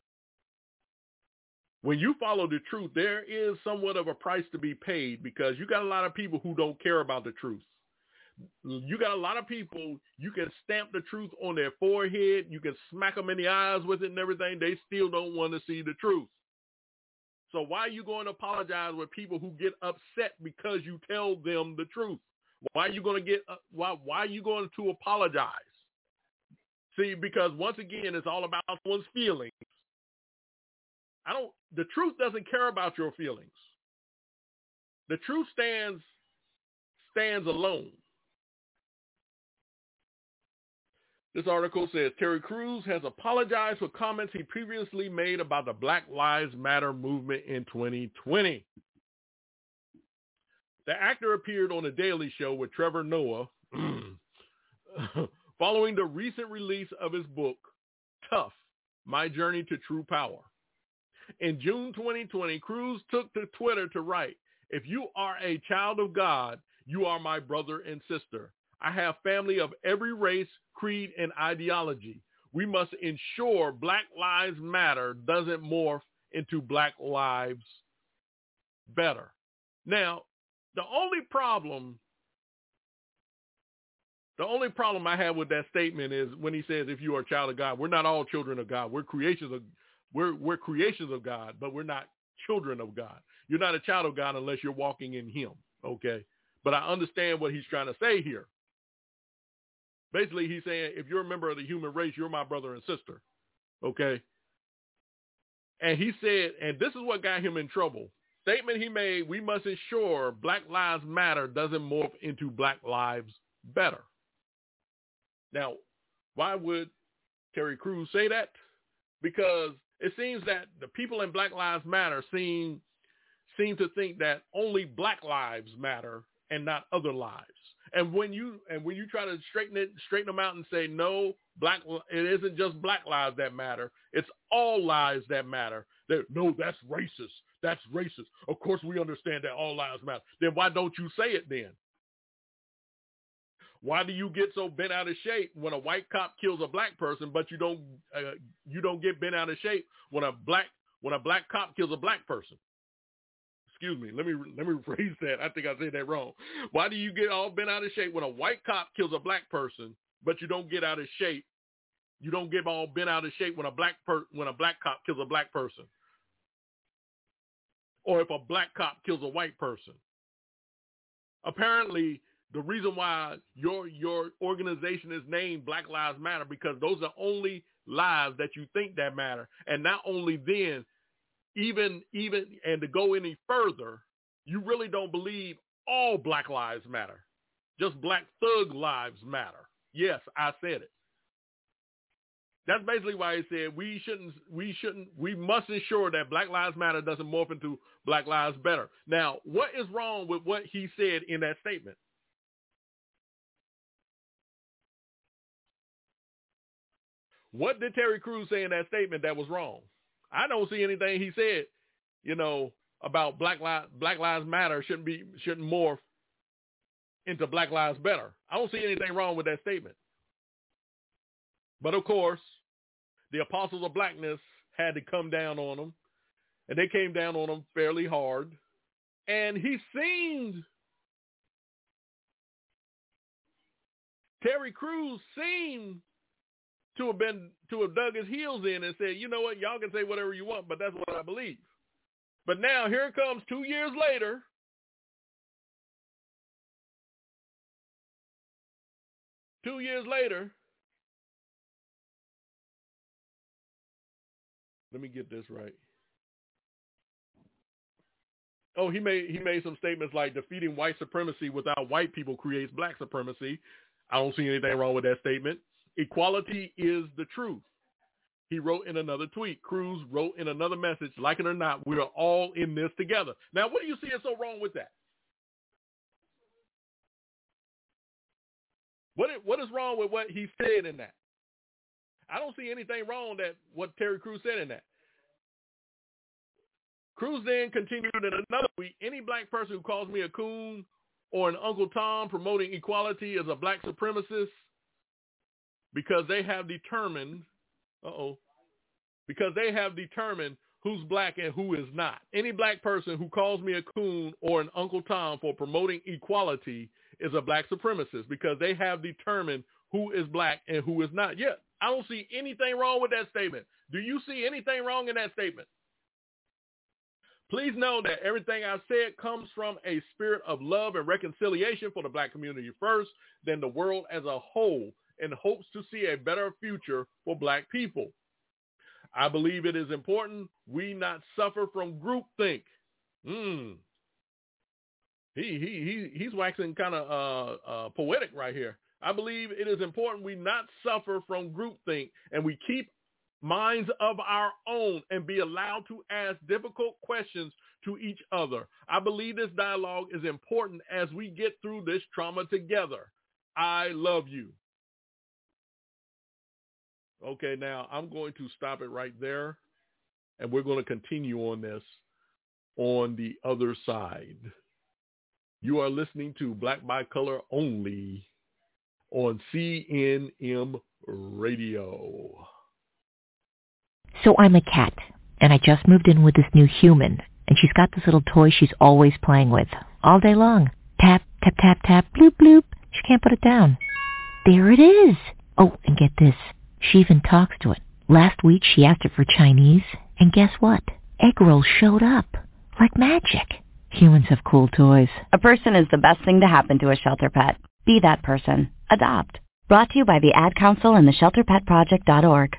When you follow the truth, there is somewhat of a price to be paid, because you got a lot of people who don't care about the truth. You got a lot of people, you can stamp the truth on their forehead, you can smack them in the eyes with it and everything, they still don't want to see the truth. So why are you going to apologize with people who get upset because you tell them the truth? Why are you going to get, uh, why, why are you going to apologize? See, because once again, it's all about one's feelings. I don't, the truth doesn't care about your feelings. The truth stands, stands alone. This article says Terry Crews has apologized for comments he previously made about the Black Lives Matter movement in twenty twenty. The actor appeared on The Daily Show with Trevor Noah following the recent release of his book, Tough, My Journey to True Power. In June twenty twenty, Crews took to Twitter to write, "If you are a child of God, you are my brother and sister. I have family of every race, creed, and ideology. We must ensure Black Lives Matter doesn't morph into Black Lives Better." Now, the only problem, the only problem I have with that statement is when he says, "If you are a child of God," we're not all children of God. We're creations of, we're we're creations of God, but we're not children of God. You're not a child of God unless you're walking in Him. Okay, but I understand what he's trying to say here. Basically, he's saying, if you're a member of the human race, you're my brother and sister, okay? And he said, and this is what got him in trouble. Statement he made, "We must ensure Black Lives Matter doesn't morph into Black Lives Better." Now, why would Terry Crews say that? Because it seems that the people in Black Lives Matter seem, seem to think that only Black lives matter and not other lives. And when you and when you try to straighten it, straighten them out and say, no, black, it isn't just Black lives that matter. It's all lives that matter. They're, no, that's racist. That's racist. Of course, we understand that all lives matter. Then why don't you say it then? Why do you get so bent out of shape when a white cop kills a black person, but you don't uh, you don't get bent out of shape when a black when a black cop kills a black person? Excuse me, let me let me rephrase that. I think I said that wrong. Why do you get all bent out of shape when a white cop kills a black person, but you don't get out of shape? You don't get all bent out of shape when a black per, when a black cop kills a black person, or if a black cop kills a white person. Apparently, the reason why your your organization is named Black Lives Matter, because those are only lives that you think that matter, and not only then. Even, even, and to go any further, you really don't believe all Black Lives Matter. Just Black Thug Lives Matter. Yes, I said it. That's basically why he said we shouldn't, we shouldn't, we must ensure that Black Lives Matter doesn't morph into Black Lives Better. Now, what is wrong with what he said in that statement? What did Terry Crews say in that statement that was wrong? I don't see anything he said, you know, about Black Lives, Black Lives Matter shouldn't be, shouldn't morph into Black Lives Better. I don't see anything wrong with that statement. But of course, the apostles of blackness had to come down on them, and they came down on him fairly hard. And he seemed, Terry Crews seemed to have been, to have dug his heels in and said, you know what, y'all can say whatever you want, but that's what I believe. But now here it comes two years later. Two years later, let me get this right. Oh, he made he made some statements like defeating white supremacy without white people creates black supremacy. I don't see anything wrong with that statement. Equality is the truth. He wrote in another tweet. Crews wrote in another message, like it or not, we are all in this together. Now, what do you see is so wrong with that? What what is wrong with what he said in that? I don't see anything wrong that what Terry Crews said in that. Crews then continued in another week. Any black person who calls me a coon or an Uncle Tom promoting equality is a black supremacist because they have determined, uh-oh, because they have determined who's black and who is not. Any black person who calls me a coon or an Uncle Tom for promoting equality is a black supremacist because they have determined who is black and who is not. Yeah, I don't see anything wrong with that statement. Do you see anything wrong in that statement? Please know that everything I said comes from a spirit of love and reconciliation for the black community first, then the world as a whole, in hopes to see a better future for black people. I believe it is important we not suffer from groupthink. Hmm. He he he he's waxing kind of uh, uh, poetic right here. I believe it is important we not suffer from groupthink and we keep minds of our own and be allowed to ask difficult questions to each other. I believe this dialogue is important as we get through this trauma together. I love you. Okay, now I'm going to stop it right there, and we're going to continue on this on the other side. You are listening to Black by Color Only on C N M Radio. So I'm a cat, and I just moved in with this new human, and she's got this little toy she's always playing with, all day long. Tap, tap, tap, tap, bloop, bloop. She can't put it down. There it is. Oh, and get this. She even talks to it. Last week she asked it for Chinese, and guess what? Egg rolls showed up. Like magic. Humans have cool toys. A person is the best thing to happen to a shelter pet. Be that person. Adopt. Brought to you by the Ad Council and the shelter pet project dot org.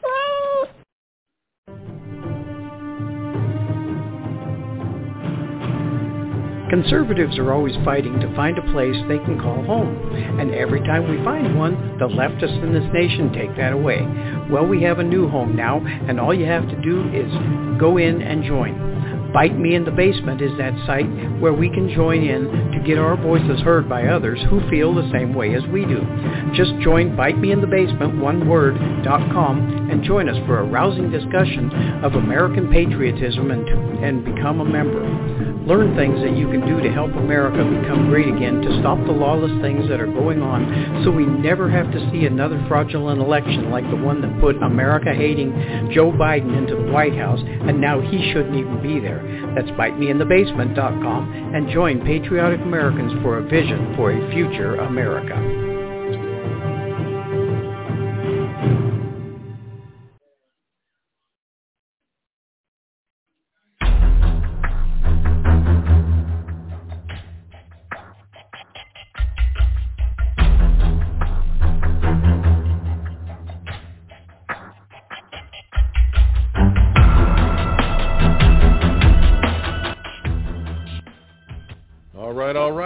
Conservatives are always fighting to find a place they can call home. And every time we find one, the leftists in this nation take that away. Well, we have a new home now, and all you have to do is go in and join. Bite Me in the Basement is that site where we can join in to get our voices heard by others who feel the same way as we do. Just join Bite Me in the Basement, one word, dot com, and join us for a rousing discussion of American patriotism and, and become a member. Learn things that you can do to help America become great again, to stop the lawless things that are going on, so we never have to see another fraudulent election like the one that put America-hating Joe Biden into the White House, and now he shouldn't even be there. That's bite me in the basement dot com and join patriotic Americans for a vision for a future America. All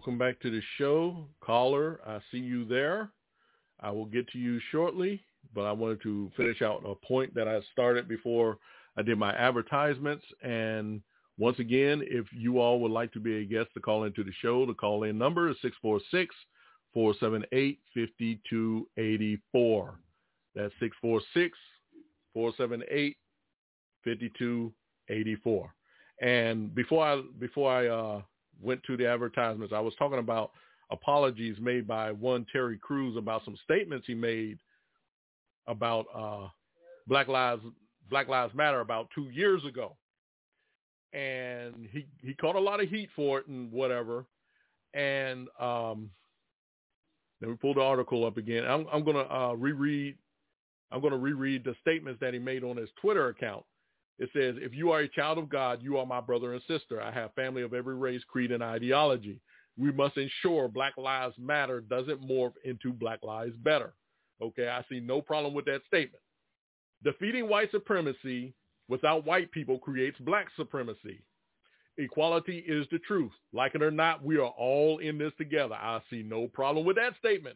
Welcome back to the show. Caller, I see you there. I will get to you shortly, but I wanted to finish out a point that I started before I did my advertisements. And once again, if you all would like to be a guest to call into the show, the call-in number is six four six, four seven eight, five two eight four. That's six four six, four seven eight, five two eight four. And before I before I uh, went to the advertisements, I was talking about apologies made by one Terry Crews about some statements he made about uh, Black Lives Black Lives Matter about two years ago, and he he caught a lot of heat for it and whatever. And um, let me pull the article up again. I'm, I'm gonna uh, reread. I'm gonna reread the statements that he made on his Twitter account. It says, "If you are a child of God, you are my brother and sister. I have family of every race, creed, and ideology. We must ensure Black Lives Matter doesn't morph into Black Lives Better." Okay, I see no problem with that statement. Defeating white supremacy without white people creates black supremacy. Equality is the truth. Like it or not, we are all in this together. I see no problem with that statement.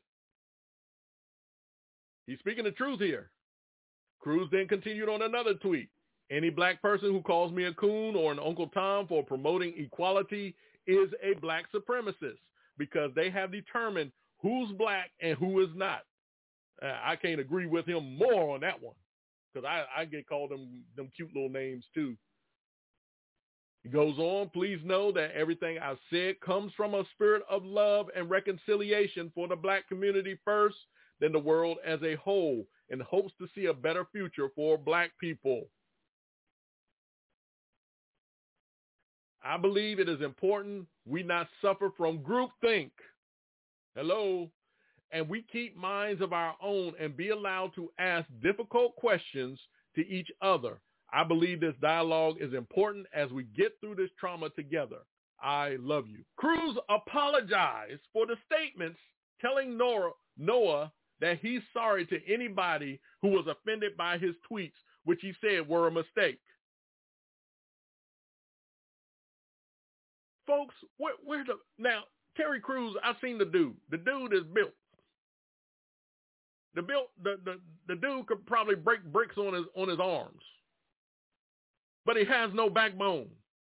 He's speaking the truth here. Cruz then continued on another tweet. "Any black person who calls me a coon or an Uncle Tom for promoting equality is a black supremacist because they have determined who's black and who is not." Uh, I can't agree with him more on that one because I, I get called them, them cute little names too. He goes on, "Please know that everything I've said comes from a spirit of love and reconciliation for the black community first, then the world as a whole, in hopes to see a better future for black people. I believe it is important we not suffer from groupthink. Hello. And we keep minds of our own and be allowed to ask difficult questions to each other. I believe this dialogue is important as we get through this trauma together. I love you." Cruz apologized for the statements, telling Noah, Noah that he's sorry to anybody who was offended by his tweets, which he said were a mistake. Folks, where, where the now Terry Crews? I've seen the dude. The dude is built. The built the, the the dude could probably break bricks on his on his arms, but he has no backbone.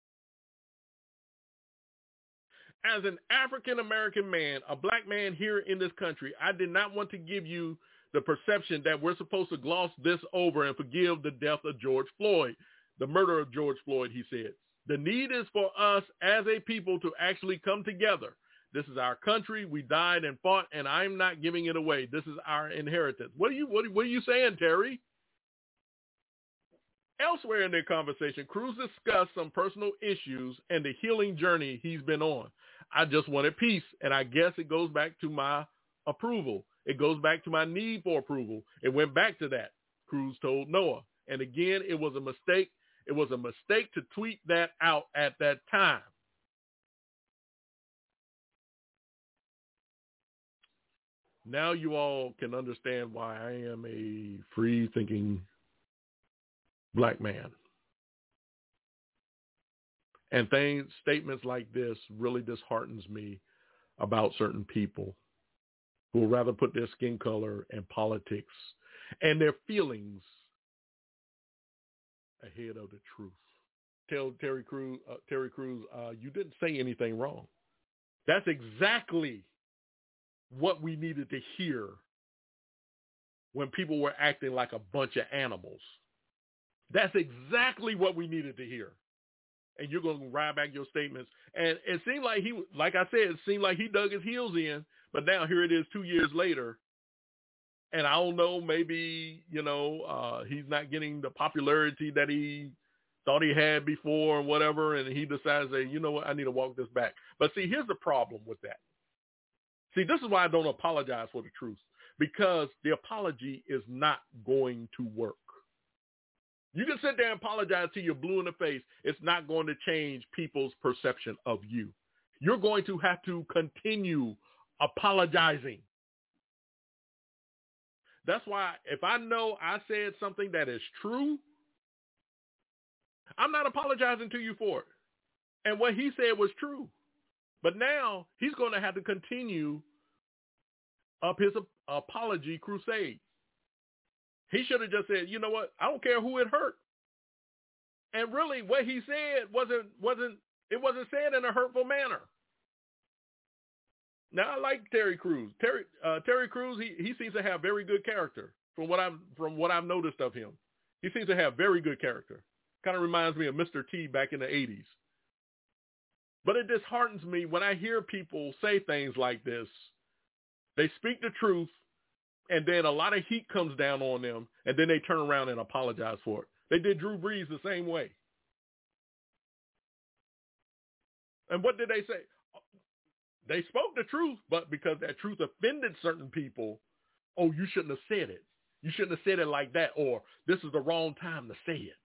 As an African American man, a black man here in this country, I did not want to give you the perception that we're supposed to gloss this over and forgive the death of George Floyd, the murder of George Floyd. He said, "The need is for us as a people to actually come together. This is our country. We died and fought, and I'm not giving it away. This is our inheritance." What are you, what, what are you saying, Terry? Elsewhere in their conversation, Cruz discussed some personal issues and the healing journey he's been on. "I just wanted peace, and I guess it goes back to my approval. It goes back to my need for approval. It went back to that," Cruz told Noah. "And again, it was a mistake. It was a mistake to tweet that out at that time." Now you all can understand why I am a free-thinking black man. And things, statements like this really disheartens me about certain people who would rather put their skin color and politics and their feelings ahead of the truth. Tell Terry Crews, uh, Terry Crews, uh, you didn't say anything wrong. That's exactly what we needed to hear when people were acting like a bunch of animals. That's exactly what we needed to hear. And you're going to ride back your statements. And it seemed like he, like I said, it seemed like he dug his heels in, but now here it is two years later. And I don't know, maybe, you know, uh, he's not getting the popularity that he thought he had before or whatever. And he decides that, you know what, I need to walk this back. But see, here's the problem with that. See, this is why I don't apologize for the truth, because the apology is not going to work. You can sit there and apologize till you're blue in the face. It's not going to change people's perception of you. You're going to have to continue apologizing. That's why if I know I said something that is true, I'm not apologizing to you for it. And what he said was true. But now he's going to have to continue up his apology crusade. He should have just said, you know what, I don't care who it hurt. And really what he said wasn't, wasn't, it wasn't said in a hurtful manner. Now I like Terry Crews. Terry, uh, Terry Crews, he, he seems to have very good character from what I've, from what I've noticed of him. He seems to have very good character. Kind of reminds me of Mister T back in the eighties. But it disheartens me when I hear people say things like this. They speak the truth, and then a lot of heat comes down on them, and then they turn around and apologize for it. They did Drew Brees the same way. And what did they say? They spoke the truth, but because that truth offended certain people, oh, you shouldn't have said it. You shouldn't have said it like that, or this is the wrong time to say it.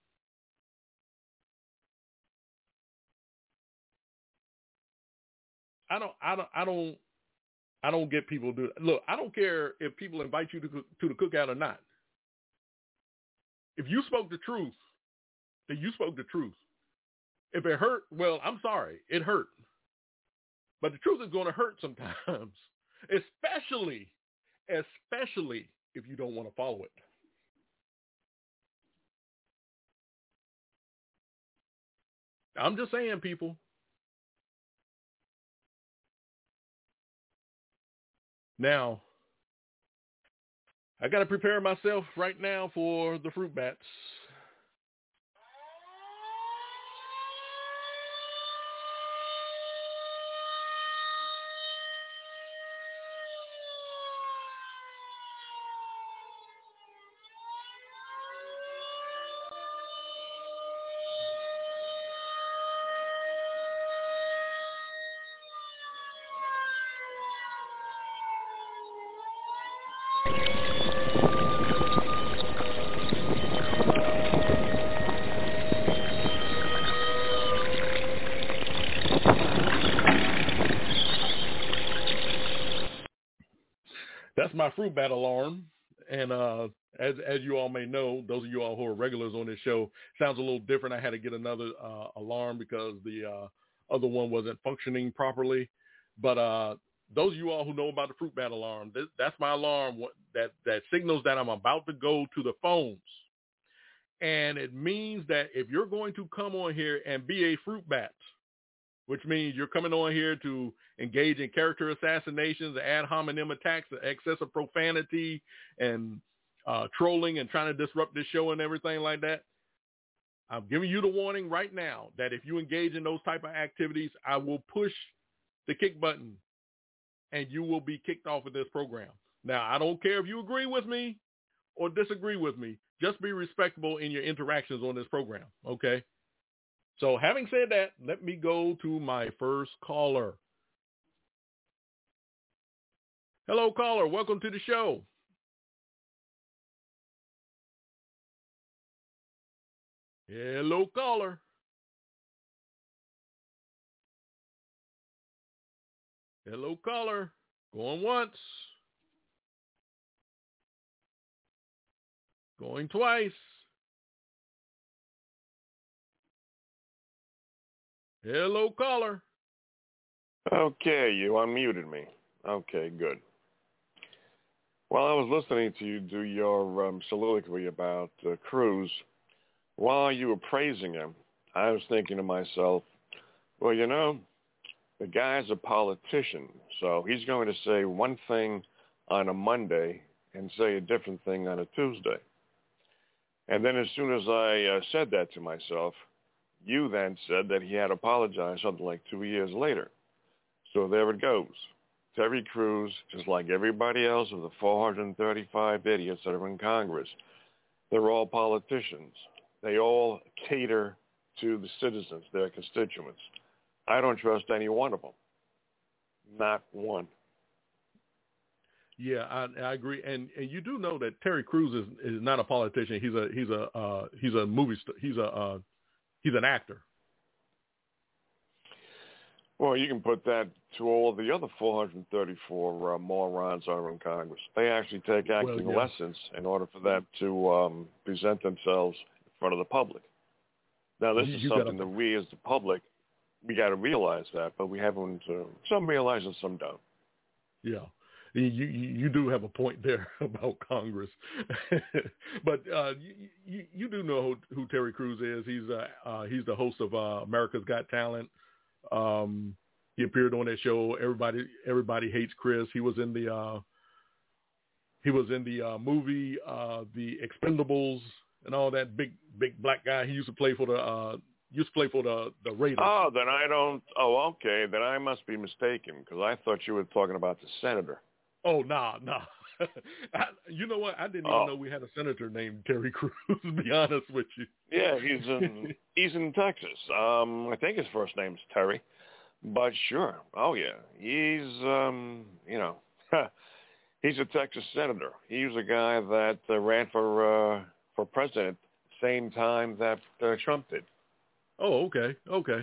I don't, I don't, I don't, I don't get people do that. Look, I don't care if people invite you to, to the cookout or not. If you spoke the truth, then you spoke the truth. If it hurt, well, I'm sorry, it hurt. But the truth is going to hurt sometimes, especially, especially if you don't want to follow it. I'm just saying, people. Now, I got to prepare myself right now for the fruit bats. That's my fruit bat alarm. And uh, as as you all may know, those of you all who are regulars on this show, sounds a little different. I had to get another uh, alarm because the uh, other one wasn't functioning properly. But uh, those of you all who know about the fruit bat alarm, this, that's my alarm that, that signals that I'm about to go to the phones. And it means that if you're going to come on here and be a fruit bat, which means you're coming on here to engage in character assassinations, ad hominem attacks, excessive profanity, and uh, trolling and trying to disrupt this show and everything like that. I'm giving you the warning right now that if you engage in those type of activities, I will push the kick button and you will be kicked off of this program. Now, I don't care if you agree with me or disagree with me. Just be respectable in your interactions on this program, okay? So having said that, let me go to my first caller. Hello, caller. Welcome to the show. Hello, caller. Hello, caller. Going once. Going twice. Hello, caller. Okay, you unmuted me. Okay, good. While I was listening to you do your um, soliloquy about uh, Crews, while you were praising him, I was thinking to myself, well, you know, the guy's a politician, so he's going to say one thing on a Monday and say a different thing on a Tuesday. And then as soon as I uh, said that to myself, you then said that he had apologized something like two years later. So there it goes. Terry Crews, just like everybody else of the four hundred thirty-five idiots that are in Congress, they're all politicians. They all cater to the citizens, their constituents. I don't trust any one of them. Not one. Yeah, I, I agree, and and you do know that Terry Crews is, is not a politician. He's a he's a uh, he's a movie st- he's a uh, he's an actor. Well, you can put that to all the other four hundred thirty-four uh, morons that are in Congress. They actually take acting well, yeah. lessons in order for them to um, present themselves in front of the public. Now, this You- is you something gotta- that we as the public we got to realize that, but we haven't. Uh, some realize and some don't. Yeah. You, you you do have a point there about Congress, but uh, you, you you do know who, who Terry Crews is. He's uh, uh, he's the host of uh, America's Got Talent. Um, he appeared on that show. Everybody everybody hates Chris. He was in the uh, he was in the uh, movie uh, The Expendables and all that. Big big black guy. He used to play for the uh, used to play for the the Raiders. Oh, then I don't. Oh, okay. Then I must be mistaken because I thought you were talking about the senator. Oh, nah, nah. I, you know what? I didn't oh. even know we had a senator named Terry Crews, to be honest with you. Yeah, he's in he's in Texas. Um, I think his first name's Terry. But sure. Oh, yeah. He's, um, you know, he's a Texas senator. He was a guy that uh, ran for uh, for president same time that uh, Trump did. Oh, okay, okay.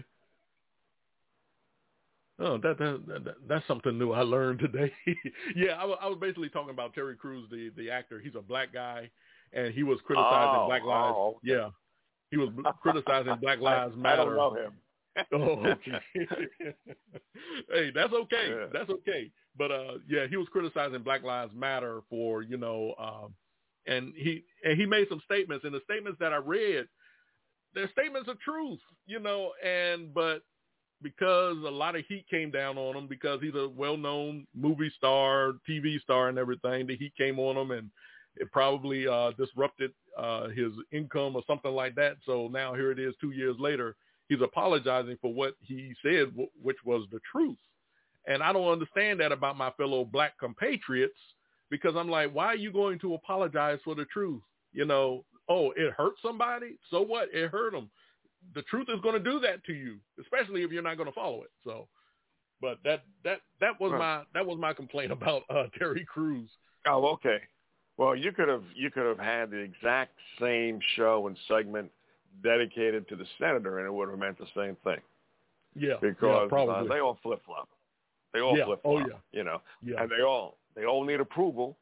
Oh, that, that, that that's something new I learned today. yeah, I, I was basically talking about Terry Crews, the, the actor. He's a black guy, and he was criticizing oh, Black Lives. Oh, okay. Yeah, he was criticizing Black Lives I, Matter. I don't know him. oh, okay. Hey, that's okay. Yeah. That's okay. But uh, yeah, he was criticizing Black Lives Matter for you know, um, and he and he made some statements, and the statements that I read, they're statements of truth, you know, and but. because a lot of heat came down on him because he's a well-known movie star, T V star and everything. The heat came on him and it probably uh, disrupted uh, his income or something like that. So now here it is two years later. He's apologizing for what he said, w- which was the truth. And I don't understand that about my fellow black compatriots because I'm like, why are you going to apologize for the truth? You know, oh, it hurt somebody? So what? It hurt them. The truth is going to do that to you, especially if you're not going to follow it. So, but that that that was right. my that was my complaint about uh, Terry Crews. Oh, okay. Well, you could have you could have had the exact same show and segment dedicated to the senator, and it would have meant the same thing. Yeah, because yeah, uh, they all flip flop. They all yeah. flip flop. Oh yeah, you know, yeah. and they all they all need approval.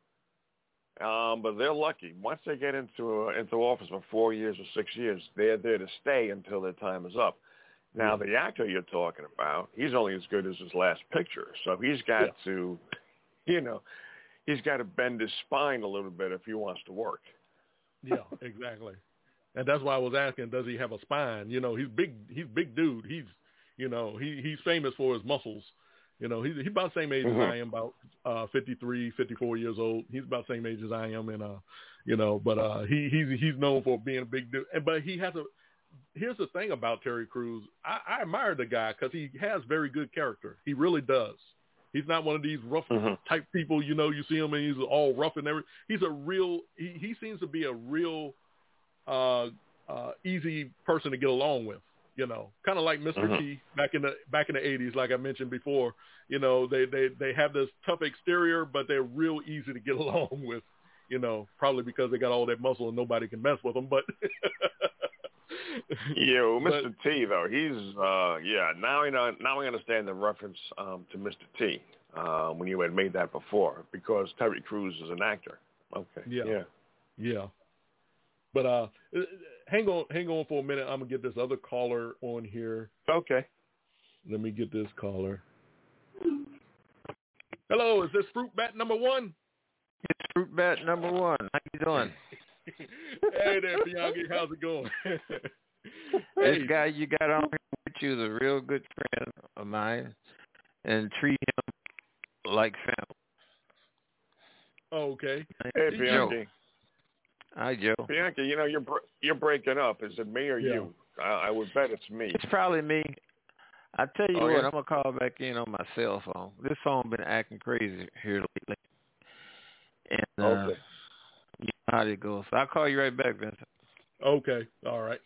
Um, but they're lucky. Once they get into uh, into office for four years or six years, they're there to stay until their time is up. Now, yeah. the actor you're talking about, he's only as good as his last picture. So he's got yeah. to, you know, he's got to bend his spine a little bit if he wants to work. Yeah, exactly. And that's why I was asking, does he have a spine? You know, he's big. He's big dude. He's, you know, he he's famous for his muscles. You know, he's, he's about the same age mm-hmm. as I am, about uh, fifty-three, fifty-four years old. He's about the same age as I am, and uh, you know, but uh, he he's he's known for being a big dude. But he has a. Here's the thing about Terry Crews. I, I admire the guy because he has very good character. He really does. He's not one of these rough mm-hmm. type people. You know, you see him and he's all rough and everything. He's a real. He, he seems to be a real uh, uh, easy person to get along with. You know, kind of like Mister Mm-hmm. T back in the back in the eighties, like I mentioned before. You know, they, they, they have this tough exterior, but they're real easy to get along with. You know, probably because they got all that muscle and nobody can mess with them. But yeah, well, Mister But, T though, he's uh, yeah. Now we know. Now we understand the reference um, to Mister T uh, when you had made that before, because Terry Crews is an actor. Okay. Yeah. Yeah. Yeah. But uh, hang on, hang on for a minute. I'm gonna get this other caller on here. Okay. Let me get this caller. Hello, is this Fruit Bat number one? It's Fruit Bat number one. How you doing? Hey there, Bianchi. How's it going? This hey. guy you got on here with you is a real good friend of mine, and treat him like family. Oh, okay. Hey, Bianchi. Hi, Joe. Bianca, you know, you're you're breaking up. Is it me or yeah. you? I, I would bet it's me. It's probably me. I tell you oh, what, yeah? I'm going to call back in on my cell phone. This phone been acting crazy here lately. And uh, okay. you know how it goes. So I'll call you right back, Vincent. Okay. All right.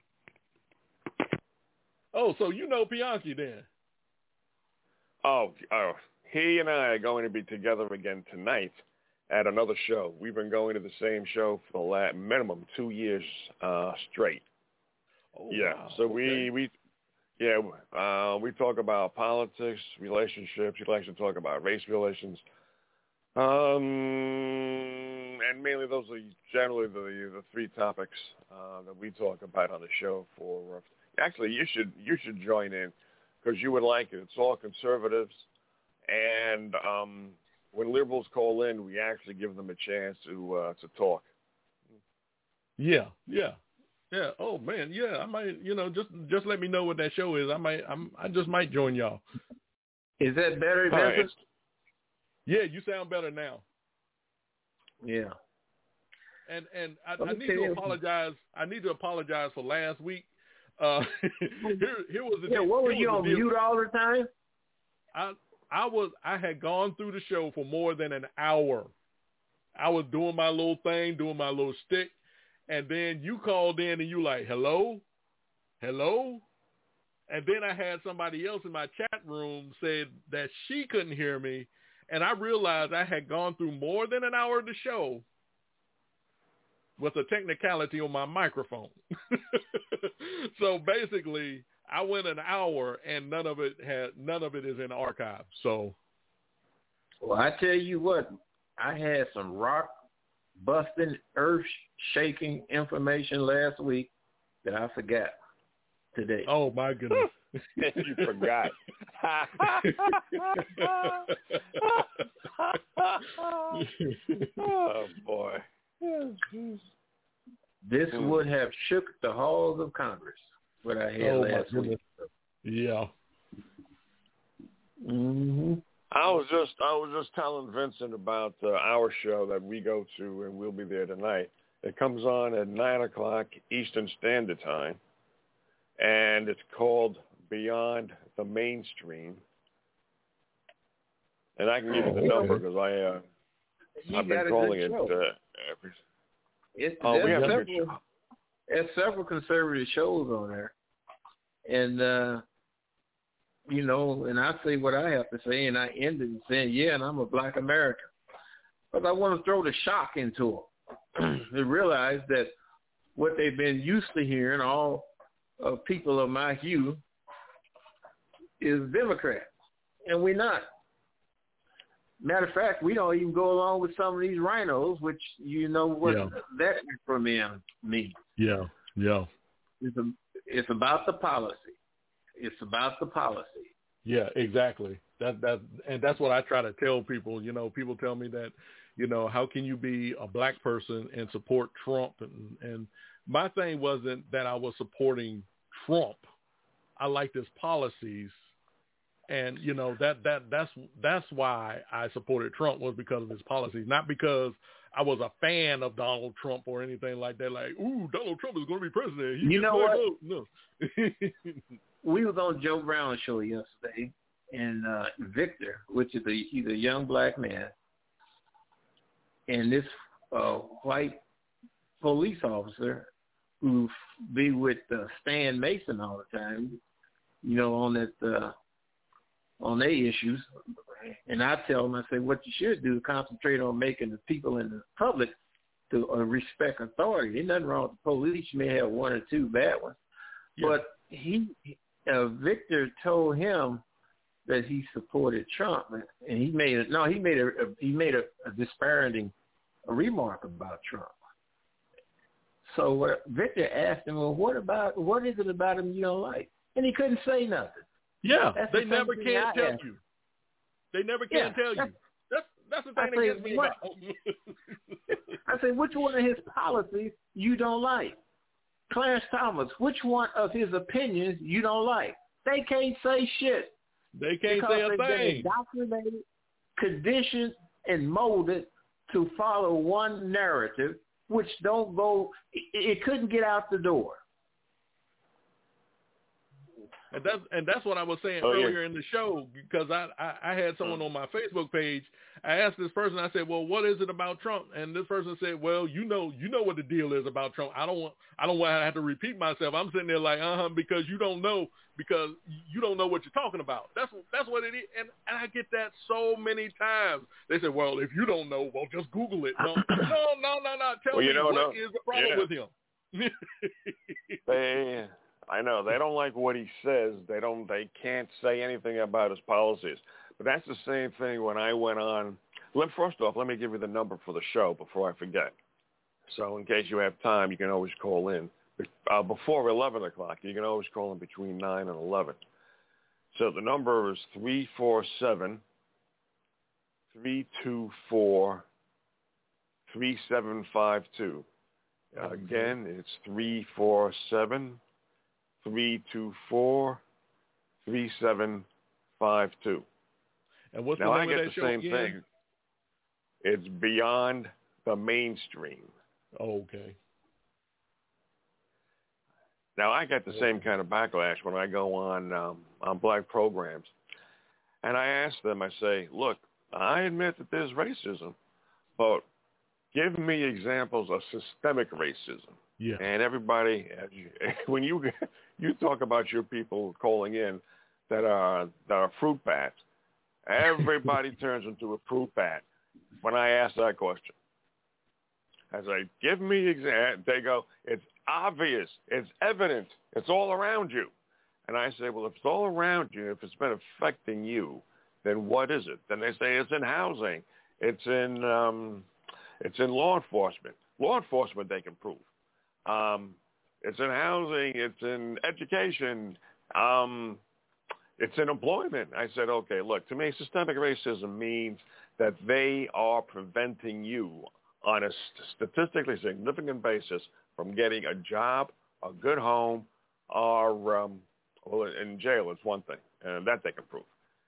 Oh, so you know Bianchi then? Oh, oh, he and I are going to be together again tonight at another show. We've been going to the same show for the last minimum two years uh, straight. Oh, yeah. wow. So okay. we, we yeah, uh, we talk about politics, relationships. He likes to talk about race relations. Um, and mainly those are generally the the three topics uh, that we talk about on the show. For uh, actually, you should you should join in because you would like it. It's all conservatives. And um, when liberals call in, we actually give them a chance to uh, to talk. Yeah, yeah, yeah. Oh man, yeah. I might, you know, just just let me know what that show is. I might, I'm, I just might join y'all. Is that better, All right. Yeah, you sound better now. Yeah. And and I, I Let me need tell to you- apologize. I need to apologize for last week. Uh, here, here was the Yeah, what were here you was on the deal. mute all the time? I I was I had gone through the show for more than an hour. I was doing my little thing, doing my little stick, and then you called in and you like, hello, hello, and then I had somebody else in my chat room said that she couldn't hear me, and I realized I had gone through more than an hour of the show with a technicality on my microphone. So basically, I went an hour and none of it had none of it is in archive. So, Well, I tell you what, I had some rock busting, earth shaking information last week that I forgot today. oh my goodness. You forgot. Oh, boy. This would have shook the halls of Congress, what I had Oh, my last week. Yeah. Mm-hmm. I was just I was just telling Vincent about uh, our show that we go to, and we'll be there tonight. It comes on at nine o'clock Eastern Standard Time, and it's called Beyond the Mainstream. And I can give you the number because I uh, You I've got been a calling good it. show. Uh, every, It's, oh, we there's have a good several, show. there's several conservative shows on there. And, uh, you know, and I say what I have to say, and I ended in saying, yeah, and I'm a black American. Because I want to throw the shock into them. They realize that what they've been used to hearing, all uh, people of my hue, is Democrats. And we're not. Matter of fact, we don't even go along with some of these rhinos, which you know what Yeah. that acronym means. Yeah. Yeah. It's, a, it's about the policy. It's about the policy. Yeah, exactly. That that and that's what I try to tell people. You know, people tell me that, you know, how can you be a black person and support Trump? And, and my thing wasn't that I was supporting Trump. I liked his policies, and you know that that that's that's why I supported Trump, was because of his policies, not because I was a fan of Donald Trump or anything like that. Like, ooh, Donald Trump is going to be president. He You know what? vote. No. We was on Joe Brown's show yesterday, and uh, Victor, which is a he's a young black man, and this uh, white police officer who be with uh, Stan Mason all the time, you know, on that uh, on their issues. And I tell them, I say, what you should do is concentrate on making the people in the public to uh, respect authority. There's nothing wrong with the police. You may have one or two bad ones, Yeah. but he. Uh, Victor told him that he supported Trump, and he made a, no, he made a, a he made a, a disparaging remark about Trump. So uh, Victor asked him, "Well, what about what is it about him you don't like?" And he couldn't say nothing. Yeah, That's they the never same thing can I tell asked. you. They never can Yeah, tell you. that's- That's that's the thing I that say, gets me what- about. I said, which one of his policies you don't like? Clarence Thomas, which one of his opinions you don't like? They can't say shit. They can't because say a they've been thing. indoctrinated, conditioned, and molded to follow one narrative, which don't go. It, it couldn't get out the door. And that's and that's what I was saying Oh, yeah. earlier in the show, because I, I, I had someone on my Facebook page. I asked this person, I said, well, what is it about Trump? And this person said, well, you know you know what the deal is about Trump. I don't want I don't want to have to repeat myself. I'm sitting there like, uh-huh, because you don't know, because you don't know what you're talking about. That's that's what it is. And, and I get that so many times. They say, well, if you don't know, well, just Google it. No, no, no, no, no. Tell Well, you me don't what know. is the problem Yeah. with him. They, I know they don't like what he says. They don't. They can't say anything about his policies. But that's the same thing when I went on. Let first off, let me give you the number for the show before I forget. So in case you have time, you can always call in uh, before eleven o'clock. You can always call in between nine and eleven. So the number is three four seven, three two four, three seven five two. Uh, again, it's three four seven, three two four, three seven five two. And what's now the I name get of the that show same again? thing. It's Beyond the Mainstream. Oh, okay. Now I get the same kind of backlash when I go on um, on black programs, and I ask them. I say, "Look, I admit that there's racism, but give me examples of systemic racism." Yeah. And everybody, when you you talk about your people calling in that are that are fruit bats, everybody turns into a fruit bat when I ask that question. I say, give me examples. They go, it's obvious, it's evident, it's all around you. And I say, well, if it's all around you, if it's been affecting you, then what is it? Then they say it's in housing, it's in um, it's in law enforcement. Law enforcement they can prove. Um, it's in housing, it's in education, um, it's in employment. I said, okay, look, to me, systemic racism means that they are preventing you on a statistically significant basis from getting a job, a good home, or, um, well, in jail is one thing, and that they can prove.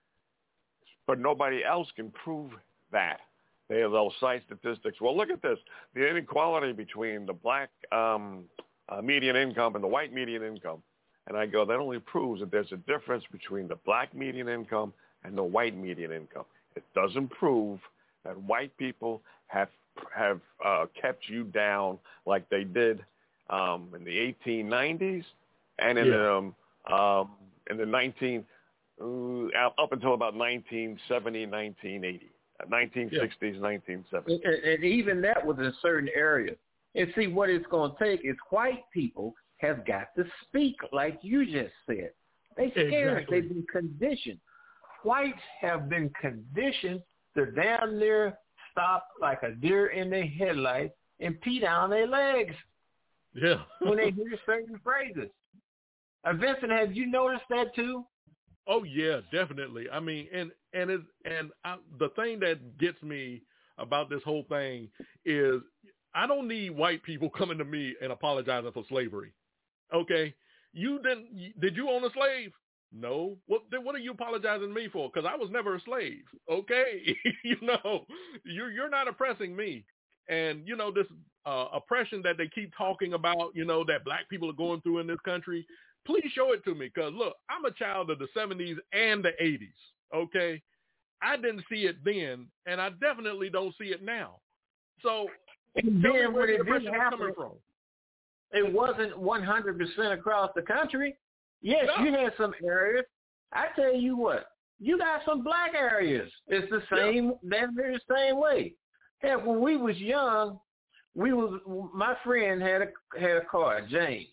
But nobody else can prove that. They, they'll cite statistics. Well, look at this. The inequality between the black um, uh, median income and the white median income. And I go, that only proves that there's a difference between the black median income and the white median income. It doesn't prove that white people have have uh, kept you down like they did um, in the eighteen nineties and in yeah. the um, um, in the nineteen uh, up until about nineteen seventy, nineteen eighty, nineteen sixties, yeah. nineteen seventies, and, and even that was in certain areas. And see, what it's going to take is white people have got to speak, like you just said. They scared. Exactly. They've been conditioned. Whites have been conditioned to damn near stop like a deer in their headlights and pee down their legs. Yeah. when they hear certain phrases. Uh, Vincent, have you noticed that too? Oh yeah, definitely. I mean, and and it, and I, the thing that gets me about this whole thing is I don't need white people coming to me and apologizing for slavery. Okay, you didn't? Did you own a slave? No. What what are you apologizing to me for? Because I was never a slave. Okay, you know, you're you're not oppressing me. And you know this uh, oppression that they keep talking about, you know, that black people are going through in this country. Please show it to me, because look, I'm a child of the seventies and the eighties. Okay, I didn't see it then, and I definitely don't see it now. So and tell me then where when the it oppression didn't is happen, coming from. It wasn't one hundred percent across the country. Yes, no. You had some areas. I tell you what, you got some black areas. It's the same, yeah. Damn near the same way. Heck, when we was young, we was my friend had a had a car, James.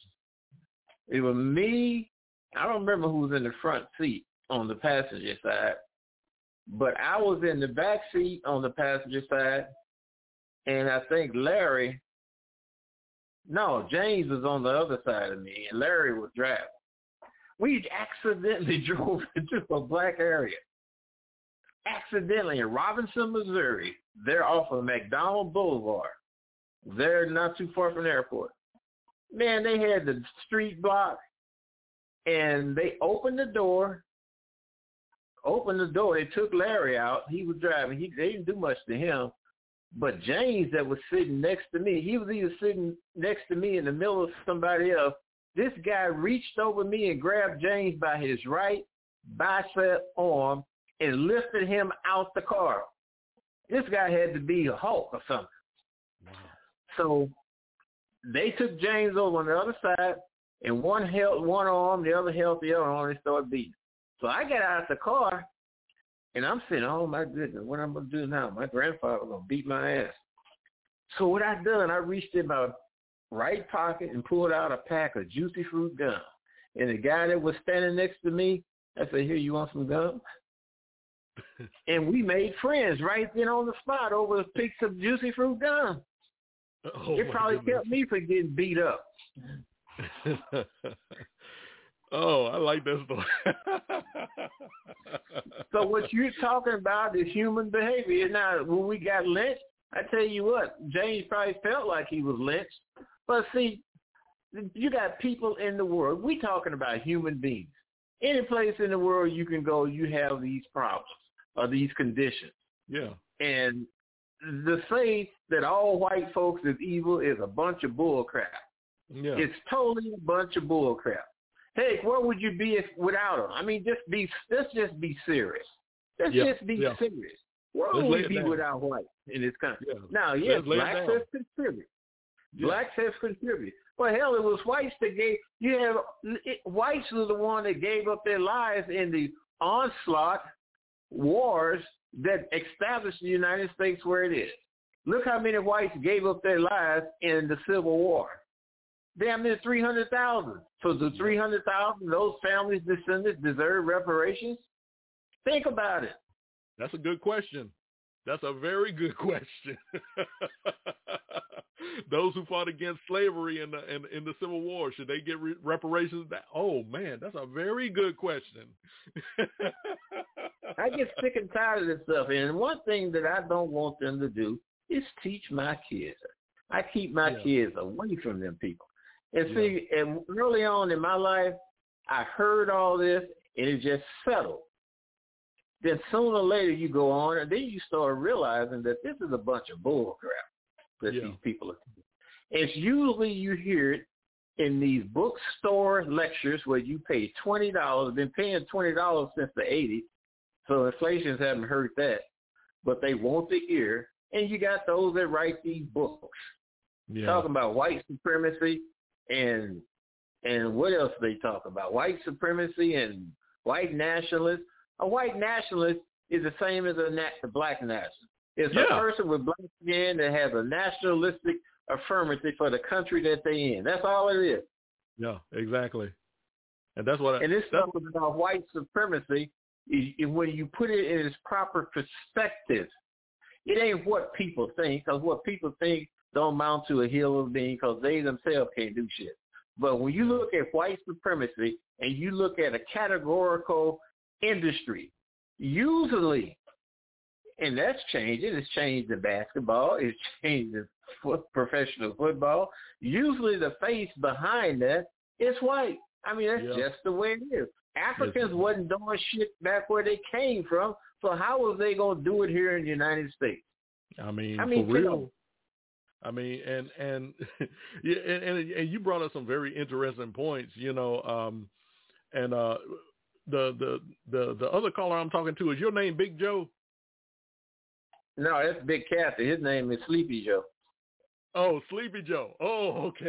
It was me. I don't remember who was in the front seat on the passenger side, but I was in the back seat on the passenger side, and I think Larry. No, James was on the other side of me, and Larry was driving. We accidentally drove into a black area. Accidentally in Robinson, Missouri. They're off of McDonald Boulevard. They're not too far from the airport. Man, they had the street blocked, and they opened the door. Opened the door. They took Larry out. He was driving. He, they didn't do much to him. But James, that was sitting next to me, he was either sitting next to me in the middle of somebody else. This guy reached over me and grabbed James by his right bicep arm and lifted him out the car. This guy had to be a Hulk or something. Wow. So they took James over on the other side, and one held one arm, the other held the other arm, and they started beating. So I got out of the car, and I'm saying, oh, my goodness, what am I going to do now? My grandfather going to beat my ass. So what I done, I reached in my right pocket and pulled out a pack of Juicy Fruit gum. And the guy that was standing next to me, I said, here, you want some gum? And we made friends right then on the spot over a piece of Juicy Fruit gum. Oh, it probably goodness. kept me from getting beat up. Oh, I like that story. So what you're talking about is human behavior. Now, when we got lynched, I tell you what, James probably felt like he was lynched. But see, you got people in the world. We talking about human beings. Any place in the world you can go, you have these problems or these conditions. Yeah. And the say that all white folks is evil is a bunch of bull crap. Yeah. It's totally a bunch of bull crap. Heck, where would you be if, without them? I mean, just be. Let's just be serious. Let's yeah. just be yeah. serious. Where Let's would we be down. without white in this country? Yeah. Now, yes, Let's blacks have contributed. Yeah. Blacks have contributed. Well, hell, it was whites that gave. You have it, whites were the one that gave up their lives in the onslaught wars that established the United States where it is. Look how many whites gave up their lives in the Civil War. Damn near three hundred thousand. So the three hundred thousand, those families' descendants deserve reparations? Think about it. That's a good question. That's a very good question. Those who fought against slavery in the in, in the Civil War, should they get re- reparations? Oh, man, that's a very good question. I get sick and tired of this stuff. And one thing that I don't want them to do is teach my kids. I keep my yeah. kids away from them people. And yeah. see, and early on in my life, I heard all this, and it just settled. Then sooner or later you go on, and then you start realizing that this is a bunch of bull crap that yeah. these people are doing. It's usually you hear it in these bookstore lectures where you pay twenty dollars, been paying twenty dollars since the eighties, so inflation haven't hurt that, but they want to hear. And you got those that write these books yeah. talking about white supremacy and and what else they talk about? White supremacy and white nationalists. A white nationalist is the same as a, nat- a black nationalist. It's yeah. a person with black skin that has a nationalistic affirmative for the country that they're in. That's all it is. Yeah, exactly. And that's what. I, and this that's stuff about white supremacy, is, is when you put it in its proper perspective, it ain't what people think, because what people think don't amount to a hill of being, because they themselves can't do shit. But when you look at white supremacy and you look at a categorical industry, usually, and that's changing. It's changed in basketball. It's changed in foot, professional football. Usually the face behind that is white. I mean, that's yeah. just the way it is. Africans yes. wasn't doing shit back where they came from, so how was they going to do it here in the United States? I mean, I mean for real. I mean, and and yeah, and, and and you brought up some very interesting points, you know, um, and uh, the the the the other caller I'm talking to, is your name Big Joe? No, that's Big Kathy. His name is Sleepy Joe. Oh, Sleepy Joe. Oh, okay.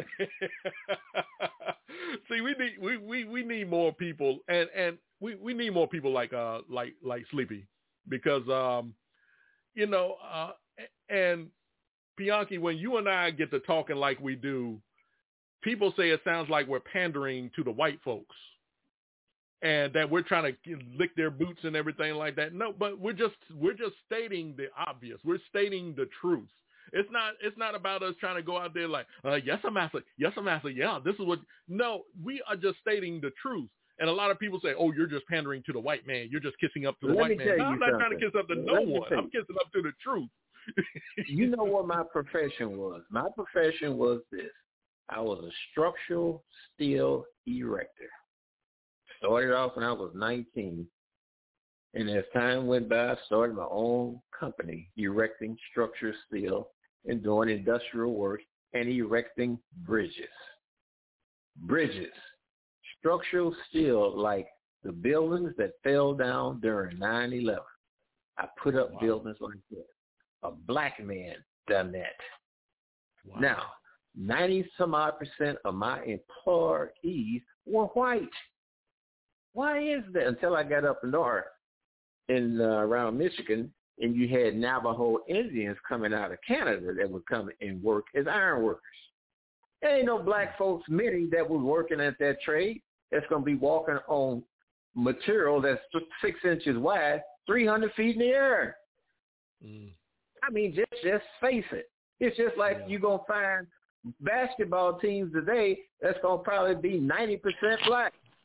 See, we need we, we, we need more people, and, and we, we need more people like uh like like Sleepy, because um you know uh and Bianchi, when you and I get to talking like we do, people say it sounds like we're pandering to the white folks, and that we're trying to lick their boots and everything like that. No, but we're just we're just stating the obvious. We're stating the truth. It's not it's not about us trying to go out there like, uh, yes, I'm master, yes, I'm master, yeah, this is what. No, we are just stating the truth. And a lot of people say, oh, you're just pandering to the white man. You're just kissing up to the Let white man. No, I'm not something. trying to kiss up to no Let one. I'm kissing up to the truth. You know what my profession was? My profession was this. I was a structural steel erector. Started off when I was nineteen. And as time went by, I started my own company, erecting structural steel and doing industrial work and erecting bridges. Bridges. Structural steel, like the buildings that fell down during nine eleven. I put up wow. buildings like that. A black man done that. Wow. Now, ninety some odd percent of my employees were white. Why is that? Until I got up north in uh, around Michigan, and you had Navajo Indians coming out of Canada that would come and work as iron workers. There ain't no black folks, many that was working at that trade, that's going to be walking on material that's six inches wide, three hundred feet in the air. Mm. I mean, just just face it. It's just like yeah. you're going to find basketball teams today that's going to probably be ninety percent black.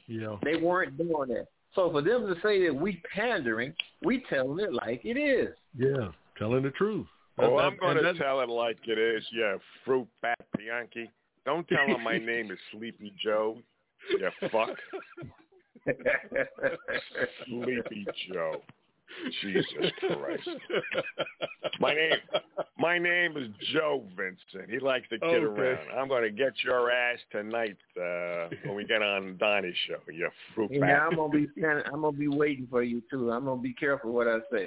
Yeah. They weren't doing that. So for them to say that we pandering, we telling it like it is. Yeah, telling the truth. Oh, That- I'm going to that- tell it like it is. Yeah, fruit bat Bianchi. Don't tell him my name is Sleepy Joe. You fuck. Sleepy Joe. Jesus Christ. My name my name is Joe Vincent. He likes to kid Okay. around. I'm going to get your ass tonight uh, when we get on Donnie's show. You fruit Yeah, bat. I'm gonna be kinda, I'm gonna be waiting for you too. I'm gonna be careful what I say.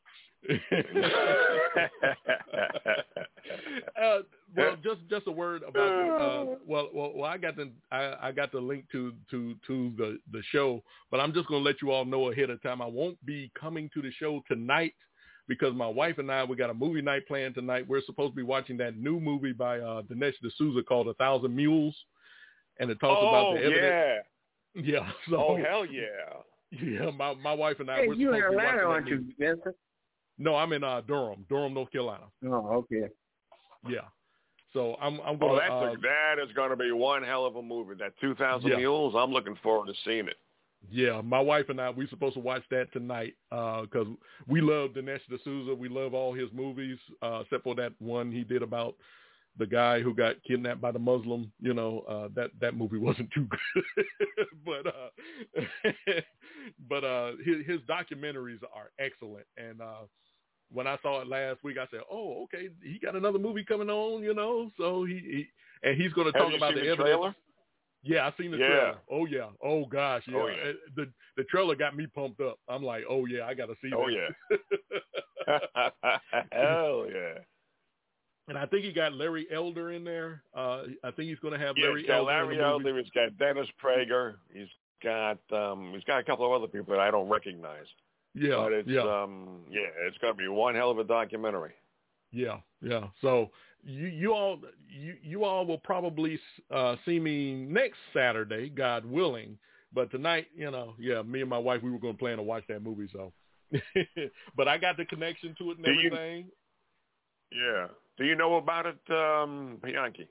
uh, well, just just a word about uh, well, well, well, I got the I, I got the link to to to the the show, but I'm just gonna let you all know ahead of time. I won't be coming to the show tonight because my wife and I we got a movie night planned tonight. We're supposed to be watching that new movie by uh, Dinesh D'Souza called A Thousand Mules, and it talks oh, about the evidence. yeah. Yeah. So, Oh, hell yeah. Yeah, my my wife and I Hey, we're you in supposed to be watching Atlanta, that aren't movie. you, Vincent? No, I'm in uh, Durham, Durham, North Carolina. Oh, okay. Yeah. So I'm I'm Oh, gonna. that's uh, a, that is going to be one hell of a movie. That two thousand Yeah. Mules, I'm looking forward to seeing it. Yeah, my wife and I, we're supposed to watch that tonight because we love Dinesh D'Souza. We love all his movies, uh, except for that one he did about the guy who got kidnapped by the Muslim. You know, uh, that that movie wasn't too good, but uh, but uh, his, his documentaries are excellent. And uh, when I saw it last week, I said, "Oh, okay, he got another movie coming on." You know, so he, he and he's going to Have talk you about seen the, the evidence. trailer? Yeah, I seen the Yeah. trailer. Oh yeah. Oh gosh, yeah. Oh, yeah. The the trailer got me pumped up. I'm like, oh yeah, I got to see Oh, that. yeah. Hell yeah. And I think he got Larry Elder in there. Uh, I think he's going to have Yeah, Larry he's got Elder Larry in the movie. Elder. He's got Dennis Prager. He's got um, he's got a couple of other people that I don't recognize. Yeah, But it's yeah, um, yeah, it's going to be one hell of a documentary. yeah, yeah. So you you all you you all will probably uh, see me next Saturday, God willing. But tonight, you know, yeah, me and my wife, we were going to plan to watch that movie. So, but I got the connection to it and Do you- everything. Yeah. Do you know about it, um, Bianchi?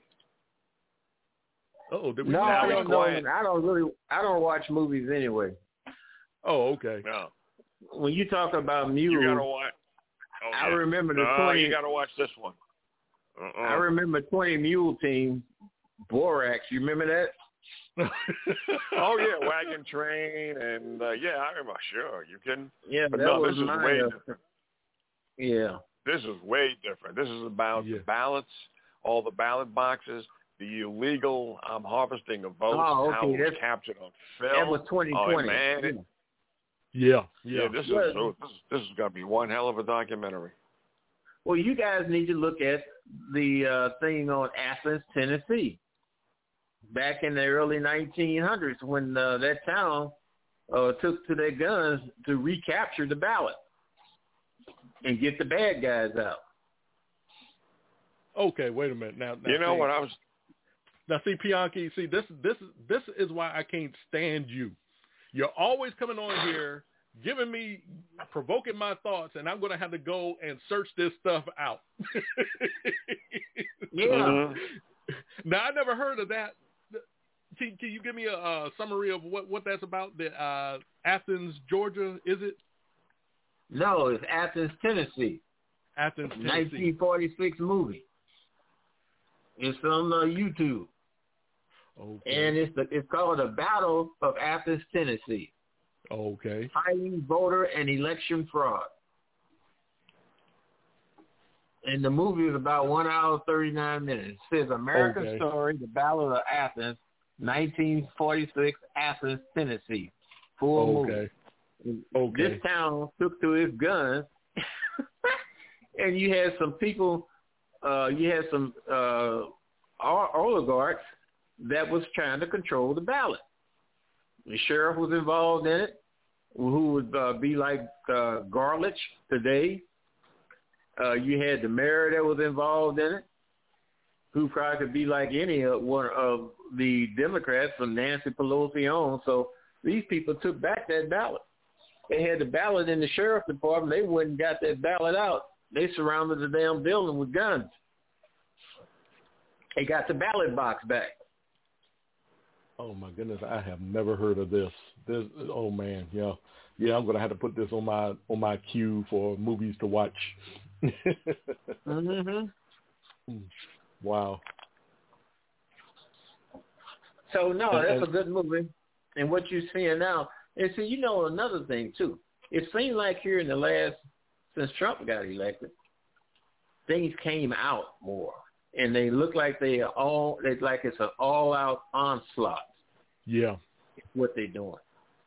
Oh, did we? No, Now I he's don't know. quiet. I don't really. I don't watch movies anyway. Oh, okay. No. When you talk about You got to mules, watch. Oh, I yeah. remember the No, twenty. you got to watch this one. Uh-uh. I remember twenty Mule Team, Borax. You remember that? Oh yeah, Wagon Train, and uh, yeah, I remember. Sure, you can. Yeah, But that no, was this is mine. way uh, different. Yeah. This is way different. This is about Yeah. the ballots, all the ballot boxes, the illegal um, harvesting of votes, Oh, how okay, it was that's- captured on film. That was twenty twenty. Oh man, it, Yeah, yeah. yeah. This is Well- oh, this, this is gonna be one hell of a documentary. Well, you guys need to look at the uh, thing on Athens, Tennessee, back in the early nineteen hundreds when uh, that town uh, took to their guns to recapture the ballot and get the bad guys out. Okay, wait a minute. Now, now You know see, what I was? Now, see, Bianchi, see, this this this is why I can't stand you. You're always coming on here, giving me, provoking my thoughts, and I'm going to have to go and search this stuff out. Yeah. Mhm. Now, I never heard of that. Can, can you give me a, a summary of what, what that's about? The uh, Athens, Georgia, is it? No, it's Athens, Tennessee. Athens, Tennessee. nineteen forty-six movie. It's on uh, YouTube. Okay. And it's the, it's called The Battle of Athens, Tennessee. Okay. Fighting voter and election fraud. And the movie is about one hour, thirty-nine minutes. It says American Okay. Story, The Battle of Athens, nineteen forty-six, Athens, Tennessee. Full Okay. movie. Okay. This town took to its guns, and you had some people, uh, you had some uh, oligarchs that was trying to control the ballot. The sheriff was involved in it, who would uh, be like uh, Garlich today. Uh, you had the mayor that was involved in it, who probably could be like any of one of the Democrats from Nancy Pelosi on. So these people took back that ballot. They had the ballot in the sheriff's department. They went and got that ballot out. They surrounded the damn building with guns. They got the ballot box back. Oh my goodness, I have never heard of this. This, oh man, yeah, yeah. I'm gonna have to put this on my on my queue for movies to watch. mm-hmm. Wow. So no, and, that's and, a good movie. And what you're seeing now, and see, you know, another thing too. It seemed like here in the last, since Trump got elected, things came out more, and they look like they are all, they like it's an all-out onslaught. Yeah. What they're doing.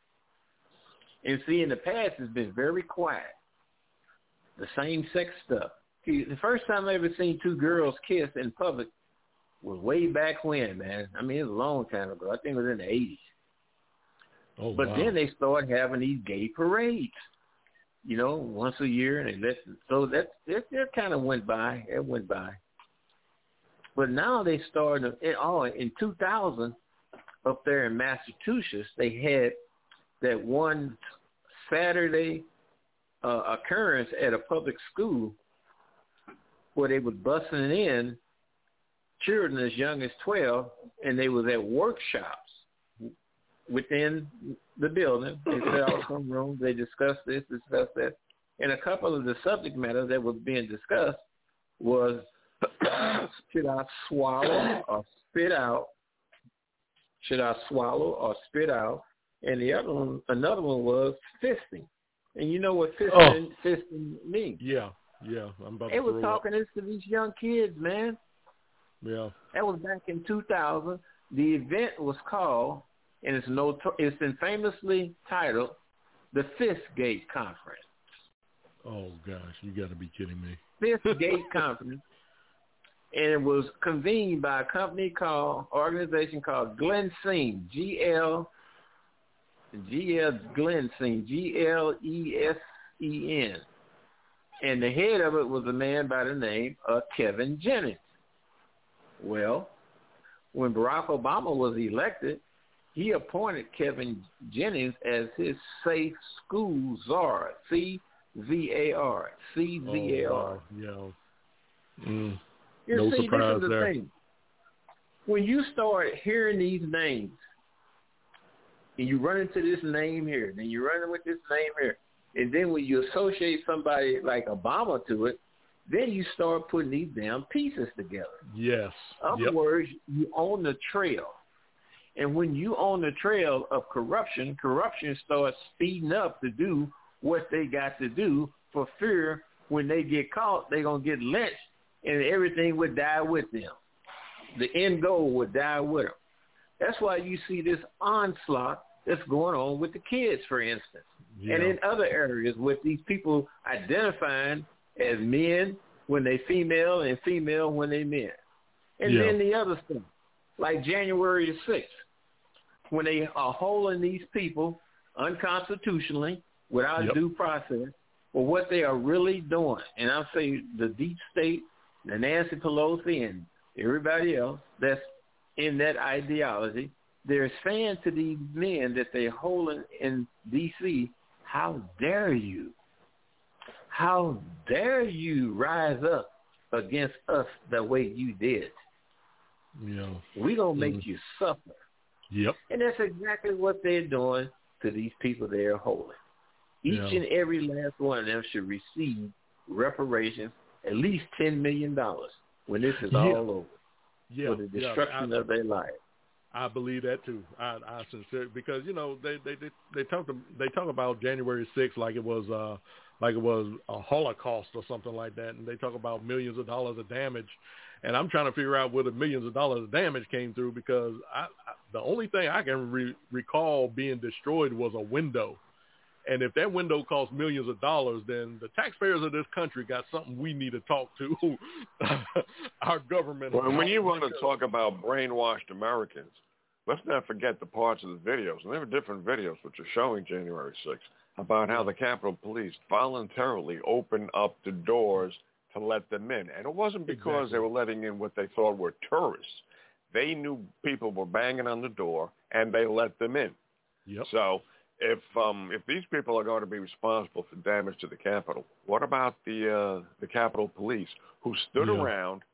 And see, in the past, it's been very quiet. The same-sex stuff. See, the first time I ever seen two girls kiss in public was way back when, man. I mean, it was a long time ago. I think it was in the eighties. Oh, but wow. then they started having these gay parades, you know, once a year, and they let so that that, that kind of went by. It went by. But now they started. Oh, in two thousand, up there in Massachusetts, they had that one Saturday uh, occurrence at a public school where they were busing in children as young as twelve, and they was at workshops within the building. They set out some rooms. They discussed this, discussed that. And a couple of the subject matter that was being discussed was should I swallow or spit out? Should I swallow or spit out? And the other one, another one was fisting. And you know what fisting, oh. fisting means? Yeah, yeah. I'm about they to were talking this to these young kids, man. Yeah. That was back in two thousand. The event was called, and it's no, it's been famously titled, the Fistgate Conference. Oh gosh, you got to be kidding me. Fistgate Conference, and it was convened by a company called, organization called Glenseen, G L, G L Glenseen, G L E S E N, and the head of it was a man by the name of Kevin Jennings. Well, when Barack Obama was elected, he appointed Kevin Jennings as his Safe School Czar, C V A R, C V A R. Oh, wow. Yeah. Mm. You no see, surprise this is the there. thing. When you start hearing these names, and you run into this name here, then you run with this name here, and then when you associate somebody like Obama to it, then you start putting these damn pieces together. Yes. In other yep. words, you own the trail. And when you own the trail of corruption, corruption starts speeding up to do what they got to do for fear when they get caught, they're going to get lynched and everything would die with them. The end goal would die with them. That's why you see this onslaught that's going on with the kids, for instance. Yeah. And in other areas with these people identifying as men when they female and female when they men. And yeah. then the other stuff, like January the sixth, when they are holding these people unconstitutionally without yep. due process for what they are really doing. And I'll say the deep state, the Nancy Pelosi and everybody else that's in that ideology, they're saying to these men that they're holding in D C, how dare you? How dare you rise up against us the way you did? Yeah. We're going to make mm. you suffer. Yep. And that's exactly what they're doing to these people they're holding. Each yeah. and every last one of them should receive reparations, at least ten million dollars when this is yeah. all over. Yeah. For the destruction yeah. I, of their lives. I believe that too. I, I sincerely, because you know they they they, they talk to, they talk about January sixth like it was uh like it was a Holocaust or something like that, and they talk about millions of dollars of damage, and I'm trying to figure out where the millions of dollars of damage came through because I, I the only thing I can re- recall being destroyed was a window, and if that window cost millions of dollars, then the taxpayers of this country got something we need to talk to our government. Well, when you want to talk about brainwashed Americans, let's not forget the parts of the videos, and there were different videos which are showing January sixth, about how the Capitol Police voluntarily opened up the doors to let them in. And it wasn't because exactly. they were letting in what they thought were tourists. They knew people were banging on the door, and they let them in. Yep. So if um, if these people are going to be responsible for damage to the Capitol, what about the uh, the Capitol Police who stood yeah. around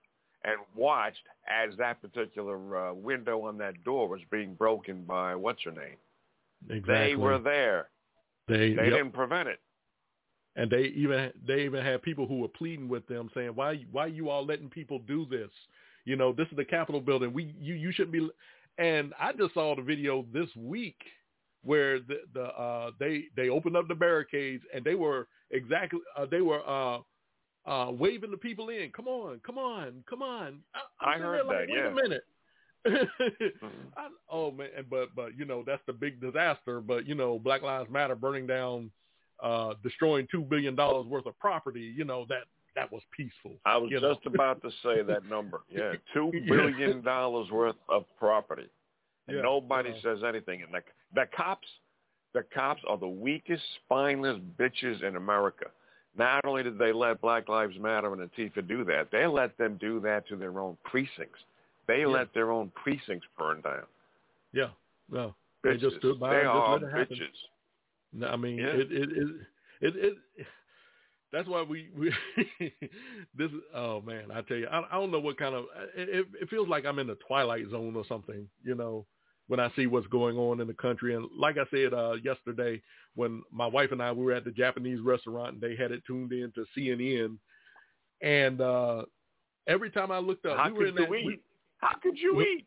and watched as that particular uh, window on that door was being broken by what's her name. Exactly. They were there. They, they yep. didn't prevent it. And they even they even had people who were pleading with them, saying, "Why why are you all letting people do this? You know, this is the Capitol building. We you you shouldn't be." And I just saw the video this week where the the uh, they they opened up the barricades and they were exactly uh, they were uh, uh, waving the people in. Come on, come on, come on. I, I heard like, that. Wait yeah. a minute. mm-hmm. I, oh man, but but you know that's the big disaster. But you know, Black Lives Matter burning down, uh, destroying two billion dollars worth of property. You know that that was peaceful. I was you just know? about to say that number. Yeah, two billion dollars worth of property, and yeah, nobody uh, says anything. And the the cops, the cops are the weakest, spineless bitches in America. Not only did they let Black Lives Matter and Antifa do that, they let them do that to their own precincts. They yeah. let their own precincts burn down. Yeah, well, bitches. They just stood by they and just are let it happen. bitches. I mean, yeah. it, it, it, it, it, that's why we, we this, oh man, I tell you, I, I don't know what kind of, it, it feels like I'm in the Twilight Zone or something, you know, when I see what's going on in the country. And like I said uh, yesterday, when my wife and I, we were at the Japanese restaurant and they had it tuned in to C N N. And uh, every time I looked up, How we were could in you that, eat? we, How could you eat?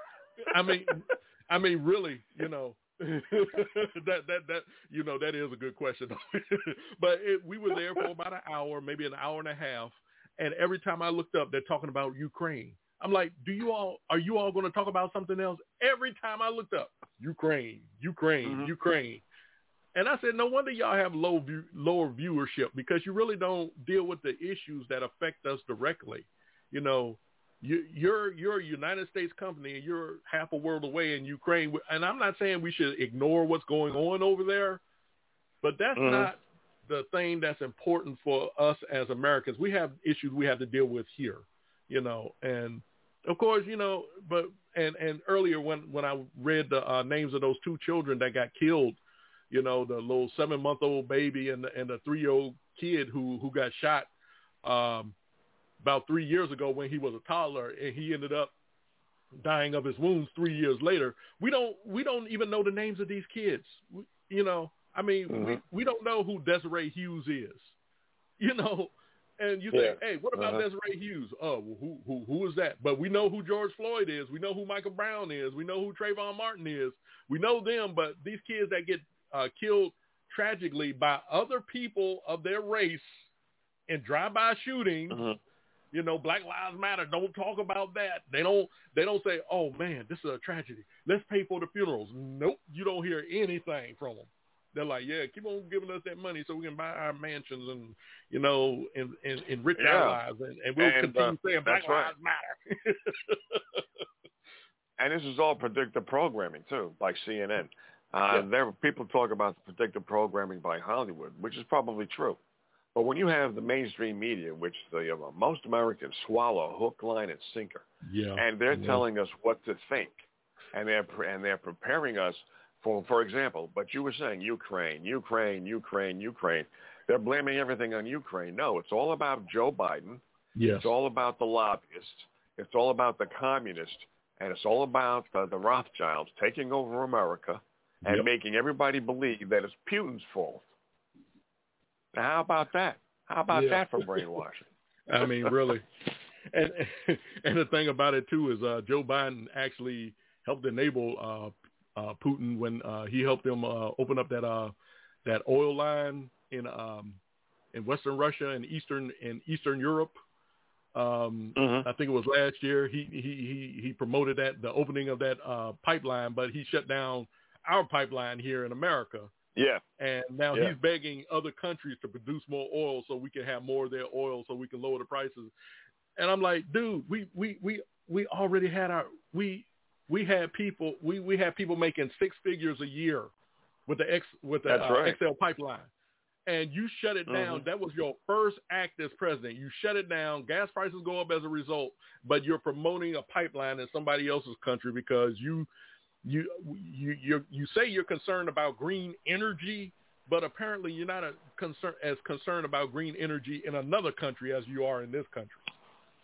I mean, I mean, really, you know, that that that you know that is a good question. But it, we were there for about an hour, maybe an hour and a half, and every time I looked up, they're talking about Ukraine. I'm like, do you all are you all going to talk about something else? Every time I looked up, Ukraine, Ukraine, mm-hmm. Ukraine. And I said, no wonder y'all have low view, lower viewership, because you really don't deal with the issues that affect us directly. You know, you, you're you're a United States company and you're half a world away in Ukraine. And I'm not saying we should ignore what's going on over there, but that's mm-hmm. not the thing that's important for us as Americans. We have issues we have to deal with here, you know, and of course, you know, but and, and earlier when, when I read the uh, names of those two children that got killed, you know, the little seven-month-old baby and the, and the three-year-old kid who, who got shot um, about three years ago when he was a toddler, and he ended up dying of his wounds three years later. We don't we don't even know the names of these kids. We, you know, I mean, mm-hmm. we, we don't know who Desiree Hughes is. You know, and you think, yeah. hey, what about uh-huh. Desiree Hughes? Oh, well, who who who is that? But we know who George Floyd is. We know who Michael Brown is. We know who Trayvon Martin is. We know them, but these kids that get Uh, killed tragically by other people of their race in drive-by shootings. Mm-hmm. You know, Black Lives Matter. Don't talk about that. They don't. They don't say, "Oh man, this is a tragedy. Let's pay for the funerals." Nope, you don't hear anything from them. They're like, "Yeah, keep on giving us that money so we can buy our mansions and you know, and, and enrich yeah. our lives, and, and we'll and, continue uh, saying Black right. Lives Matter." And this is all predictive programming too, by C N N. Uh, yeah. There were people talk about the predictive programming by Hollywood, which is probably true. But when you have the mainstream media, which the uh, most Americans swallow hook, line, and sinker, yeah. and they're yeah. telling us what to think, and they're and they're preparing us for, for example. But you were saying Ukraine, Ukraine, Ukraine, Ukraine. They're blaming everything on Ukraine. No, it's all about Joe Biden. Yes. It's all about the lobbyists. It's all about the communists, and it's all about uh, the Rothschilds taking over America. And yep. making everybody believe that it's Putin's fault. Now, how about that? How about yeah. that for brainwashing? I mean, really. And and the thing about it, too, is uh, Joe Biden actually helped enable uh, uh, Putin when uh, he helped him uh, open up that uh, that oil line in um, in Western Russia and Eastern in Eastern Europe. Um, mm-hmm. I think it was last year. He he he, he promoted that the opening of that uh, pipeline, but he shut down our pipeline here in America. Yeah. And now yeah. he's begging other countries to produce more oil so we can have more of their oil so we can lower the prices. And I'm like, dude, we, we, we, we already had our, we, we had people, we, we had people making six figures a year with the X, with the uh, right. X L pipeline. And you shut it down. Mm-hmm. That was your first act as president. You shut it down. Gas prices go up as a result, but you're promoting a pipeline in somebody else's country because you, You you you you say you're concerned about green energy, but apparently you're not a concern as concerned about green energy in another country as you are in this country.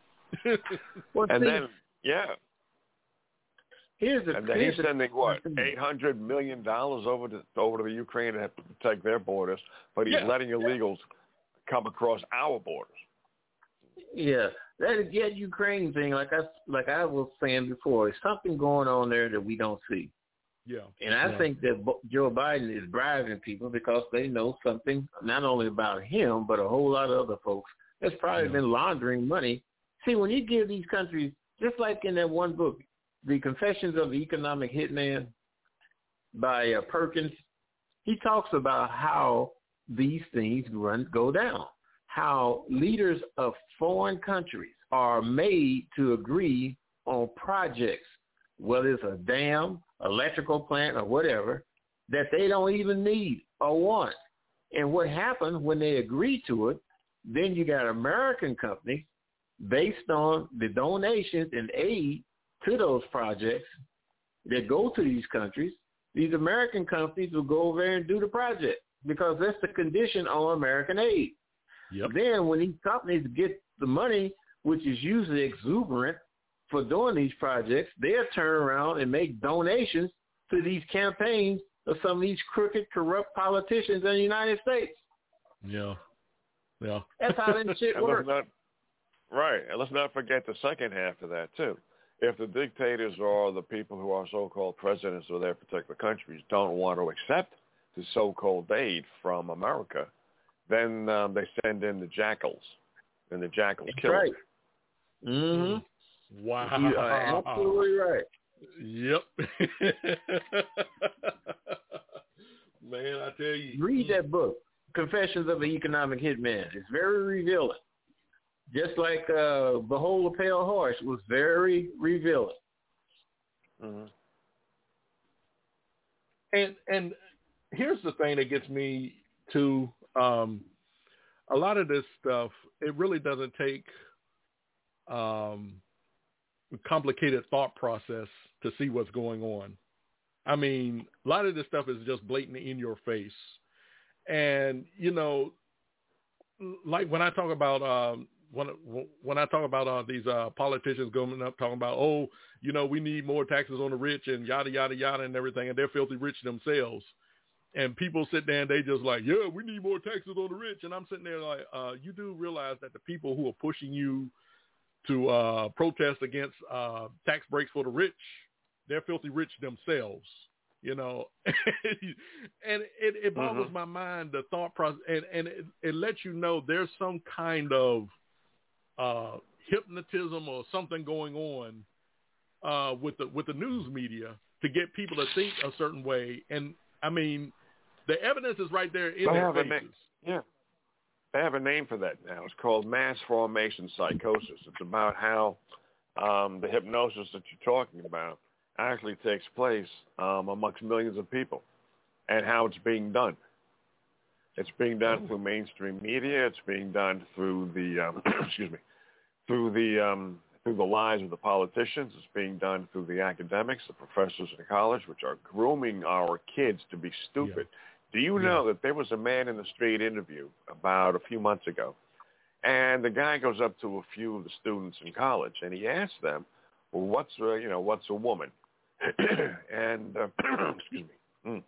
Well, and see, then, yeah. Here's the, and then here's he's sending, the, what, eight hundred million dollars over to, over to the Ukraine to protect their borders, but he's Yeah. letting illegals come across our borders. Yeah, that yeah, Ukraine thing, like I like I was saying before, there's something going on there that we don't see. Yeah. And I yeah. think that Joe Biden is bribing people because they know something not only about him, but a whole lot of other folks that's probably Yeah. been laundering money. See, when you give these countries, just like in that one book, The Confessions of the Economic Hitman by uh, Perkins, he talks about how these things run go down, how leaders of foreign countries are made to agree on projects, whether it's a dam, electrical plant, or whatever, that they don't even need or want. And what happened when they agree to it, then you got American companies based on the donations and aid to those projects that go to these countries. These American companies will go over there and do the project because that's the condition on American aid. Yep. Then when these companies get the money, which is usually exuberant for doing these projects, they'll turn around and make donations to these campaigns of some of these crooked, corrupt politicians in the United States. Yeah. Yeah. That's how that shit And let's works. not, right. And let's not forget the second half of that, too. If the dictators or the people who are so-called presidents of their particular countries don't want to accept the so-called aid from America, then um, they send in the jackals, and the jackals That's kill right. them. Mm-hmm. Wow. You are absolutely right. Yep. Man, I tell you. Read that book, Confessions of an Economic Hitman. It's very revealing. Just like uh, Behold a Pale Horse was very revealing. Mm-hmm. And and here's the thing that gets me to um, a lot of this stuff. It really doesn't take um, a complicated thought process to see what's going on. I mean, a lot of this stuff is just blatantly in your face. And, you know, like when I talk about um, when when I talk about uh, these uh, politicians going up talking about, oh, you know, we need more taxes on the rich and yada, yada, yada and everything, and they're filthy rich themselves. And people sit there and they just like, yeah, we need more taxes on the rich. And I'm sitting there like, uh, you do realize that the people who are pushing you to uh, protest against uh, tax breaks for the rich, they're filthy rich themselves, you know. And it, it boggles mm-hmm. my mind, the thought process, and, and it, it lets you know there's some kind of uh, hypnotism or something going on uh, with the with the news media to get people to think a certain way. And I mean, the evidence is right there in their faces. Na- yeah, they have a name for that now. It's called mass formation psychosis. It's about how um, the hypnosis that you're talking about actually takes place um, amongst millions of people, and how it's being done. It's being done oh. through mainstream media. It's being done through the um, excuse me, through the um, through the lies of the politicians. It's being done through the academics, the professors in college, which are grooming our kids to be stupid. Yeah. Do you yeah. know that there was a man in the street interview about a few months ago, and the guy goes up to a few of the students in college, and he asks them, "Well, what's a, you know, what's a woman?" and uh, excuse me. Mm.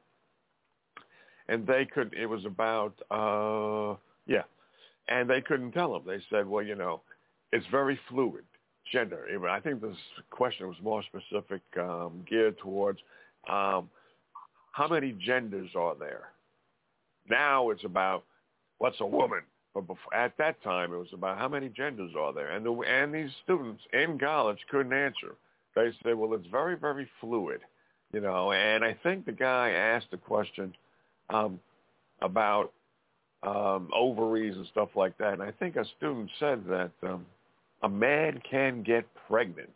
And they could, it was about, uh, yeah, and they couldn't tell him. They said, well, you know, it's very fluid, gender. I think this question was more specific, um, geared towards um, how many genders are there? Now it's about what's a woman. But before, at that time, it was about how many genders are there. And, the, and these students in college couldn't answer. They said, well, it's very, very fluid, you know. And I think the guy asked the question, Um, about um, ovaries and stuff like that. And I think a student said that um, a man can get pregnant.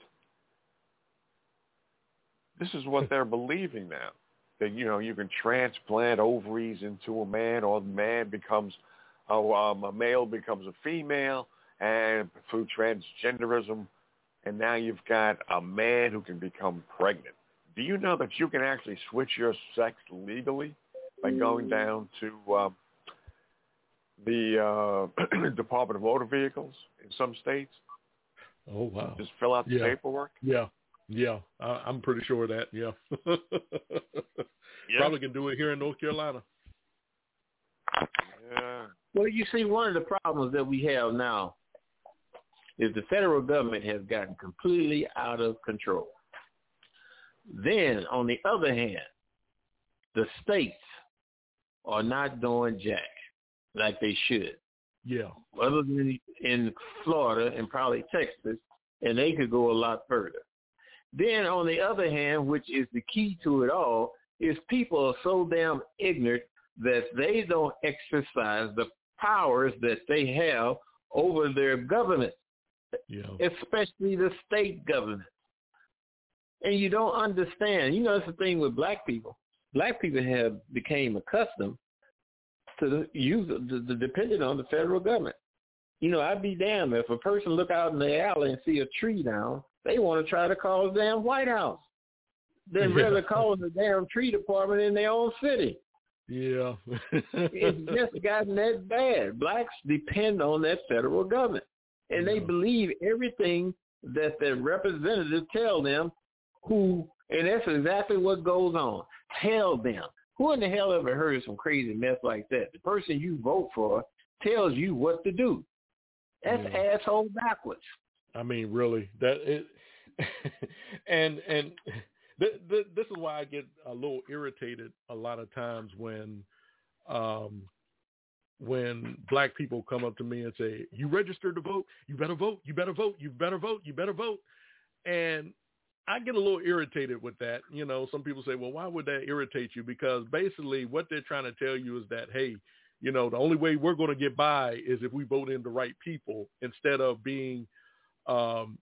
This is what they're believing now, that, you know, you can transplant ovaries into a man, or the man becomes, oh, um, a male becomes a female, and through transgenderism, and now you've got a man who can become pregnant. Do you know that you can actually switch your sex legally by going down to um, the uh, Department of Motor Vehicles in some states? Oh, wow. Just fill out the yeah. paperwork? Yeah. Yeah. I, I'm pretty sure of that. Yeah. yeah. Probably can do it here in North Carolina. Yeah. Well, you see, one of the problems that we have now is the federal government has gotten completely out of control. Then, on the other hand, the states are not doing jack like they should. Yeah. Other than in Florida and probably Texas, and they could go a lot further. Then, on the other hand, which is the key to it all, is people are so damn ignorant that they don't exercise the powers that they have over their government, yeah. especially the state government. And you don't understand. You know, it's the thing with black people. Black people have became accustomed to the use of the, the dependent on the federal government. You know, I'd be damned if a person look out in the alley and see a tree down, they want to try to call the damn White House. Then yeah. rather call the damn tree department in their own city. Yeah. It's just gotten that bad. Blacks depend on that federal government. And yeah. they believe everything that the representatives tell them, who, and that's exactly what goes on. Tell them. Who in the hell ever heard of some crazy mess like that? The person you vote for tells you what to do. That's yeah. asshole backwards. I mean, really, that it, and and th- th- this is why I get a little irritated a lot of times when, um, when black people come up to me and say, "You registered to vote? You better vote. You better vote. You better vote. You better vote." And I get a little irritated with that. You know, some people say, "Well, why would that irritate you?" Because basically, what they're trying to tell you is that, hey, you know, the only way we're going to get by is if we vote in the right people, instead of being, um,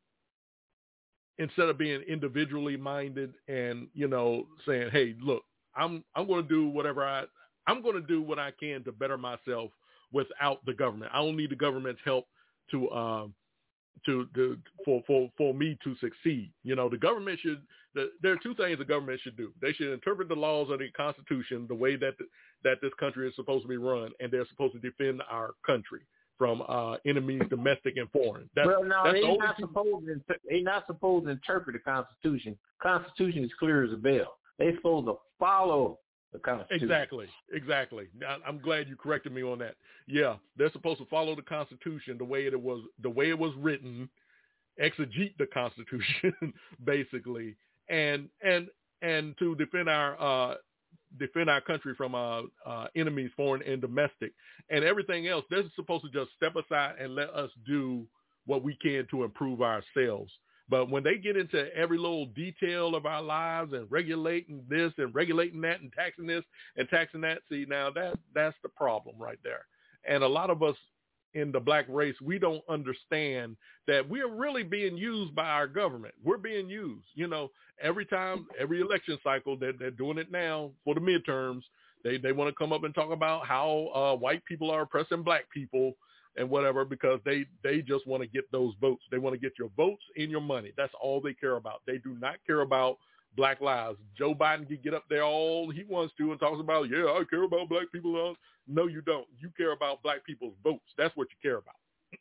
instead of being individually minded and, you know, saying, hey, look, I'm, I'm going to do whatever I, I'm going to do what I can to better myself without the government. I don't need the government's help to, um, to, to, for, for, for me to succeed. You know, the government should, the, there are two things the government should do. They should interpret the laws of the Constitution the way that, the, that this country is supposed to be run, and they're supposed to defend our country from uh, enemies, domestic and foreign. That's, well, no, that's they're the not supposed to. They're not supposed to interpret the Constitution. Constitution is clear as a bell. They're supposed to follow the Constitution. Exactly, exactly. I, I'm glad you corrected me on that. Yeah, they're supposed to follow the Constitution the way it was, the way it was written, exegete the Constitution, basically, and and and to defend our uh, defend our country from uh, uh, enemies, foreign and domestic, and everything else. They're supposed to just step aside and let us do what we can to improve ourselves. But when they get into every little detail of our lives and regulating this and regulating that and taxing this and taxing that, see, now that that's the problem right there. And a lot of us in the black race, we don't understand that we're really being used by our government. We're being used, you know, every time, every election cycle, they're, they're doing it now for the midterms. They they want to come up and talk about how uh, white people are oppressing black people and whatever, because they, they just want to get those votes. They want to get your votes and your money. That's all they care about. They do not care about black lives. Joe Biden can get up there all he wants to and talks about, yeah, I care about black people. No, you don't. You care about black people's votes. That's what you care about.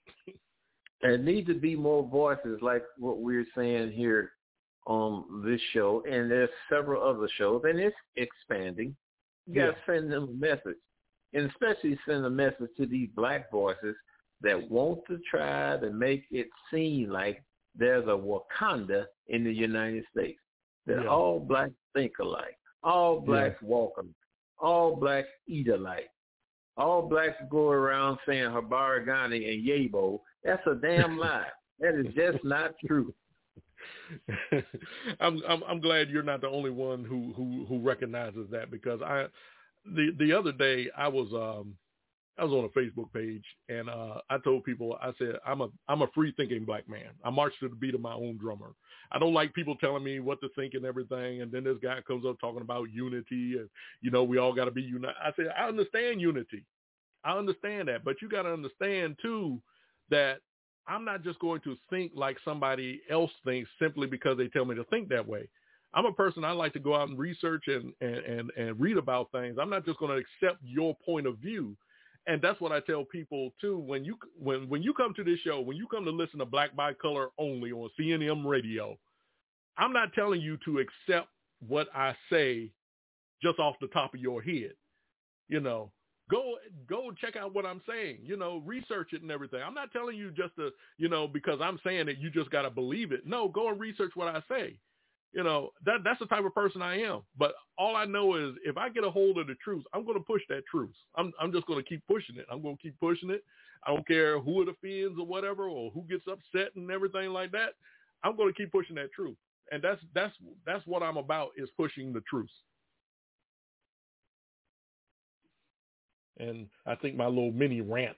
There need to be more voices like what we're saying here on this show, and there's several other shows, and it's expanding. You got to yeah. send them a message, and especially send a message to these black voices that want to try to make it seem like there's a Wakanda in the United States, that yeah. all blacks think alike, all blacks yeah. walk alike, all blacks eat alike, all blacks go around saying Habari Ghani and Yabo. That's a damn lie. That is just not true. I'm, I'm I'm glad you're not the only one who, who, who recognizes that, because I the the other day I was um I was on a Facebook page, and uh, I told people, I said, I'm a I'm a free thinking black man. I march to the beat of my own drummer. I don't like people telling me what to think and everything. And then this guy comes up talking about unity and, you know, we all got to be united. I said, I understand unity. I understand that. But you got to understand, too, that I'm not just going to think like somebody else thinks simply because they tell me to think that way. I'm a person, I like to go out and research and, and, and, and read about things. I'm not just going to accept your point of view. and that's what I tell people too. When you when when you come to this show, when you come to listen to Black by Color Only on C N M Radio, I'm not telling you to accept what I say just off the top of your head. You know, go go check out what I'm saying. You know, research it and everything. I'm not telling you just to, you know, because I'm saying it, you just got to believe it. No, go and research what I say. You know, that that's the type of person I am. But all I know is if I get a hold of the truth, I'm going to push that truth. I'm I'm just going to keep pushing it. I'm going to keep pushing it. I don't care who it offends or whatever, or who gets upset and everything like that. I'm going to keep pushing that truth. And that's that's that's what I'm about, is pushing the truth. And I think my little mini rant,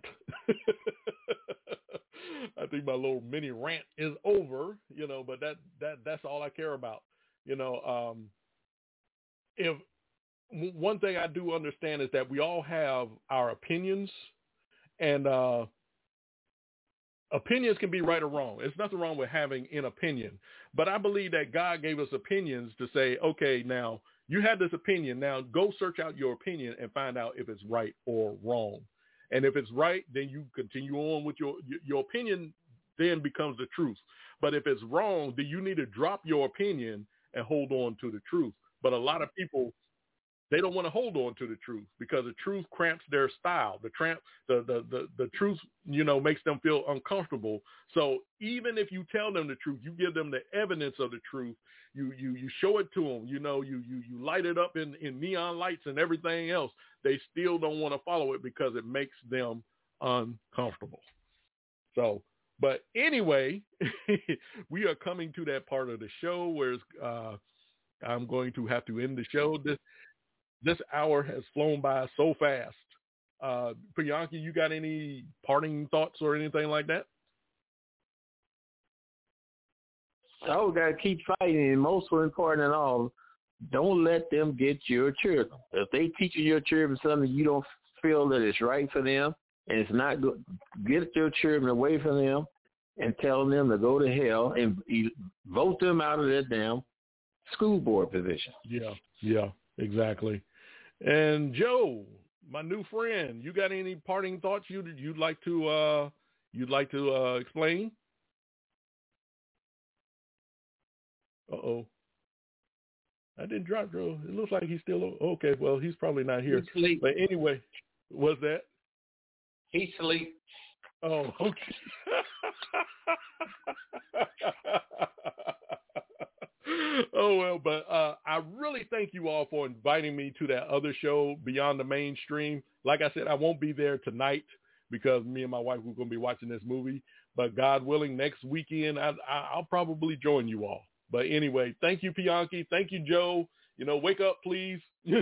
I think my little mini rant is over, you know, but that, that, that's all I care about. You know, um, if one thing I do understand is that we all have our opinions, and uh, opinions can be right or wrong. There's nothing wrong with having an opinion, but I believe that God gave us opinions to say, okay, now, you had this opinion. Now go search out your opinion and find out if it's right or wrong. And if it's right, then you continue on with your, your opinion then becomes the truth. But if it's wrong, then you need to drop your opinion and hold on to the truth. But a lot of people, they don't want to hold on to the truth because the truth cramps their style. The tramp, the, the, the, the truth, you know, makes them feel uncomfortable. So even if you tell them the truth, you give them the evidence of the truth, you, you, you show it to them, you know, you, you, you light it up in, in neon lights and everything else. They still don't want to follow it because it makes them uncomfortable. So, but anyway, we are coming to that part of the show where uh, I'm going to have to end the show. This, This hour has flown by so fast. Uh, Priyanka, you got any parting thoughts or anything like that? Oh, we got to keep fighting. And most important than all, don't let them get your children. If they teaching your children something you don't feel that it's right for them and it's not good, get your children away from them and tell them to go to hell and vote them out of their damn school board position. Yeah, yeah, exactly. And Joe, my new friend, you got any parting thoughts you'd you'd like to uh, you'd like to uh, explain? Uh oh, I didn't drop Joe. It looks like he's still okay. Well, he's probably not here. He's asleep. But anyway, what's that? He's asleep. Oh, okay. Oh, well, but uh, I really thank you all for inviting me to that other show, Beyond the Mainstream. Like I said, I won't be there tonight because me and my wife, we're going to be watching this movie. But God willing, next weekend, I, I, I'll probably join you all. But anyway, thank you, Pianki. Thank you, Joe. You know, wake up, please.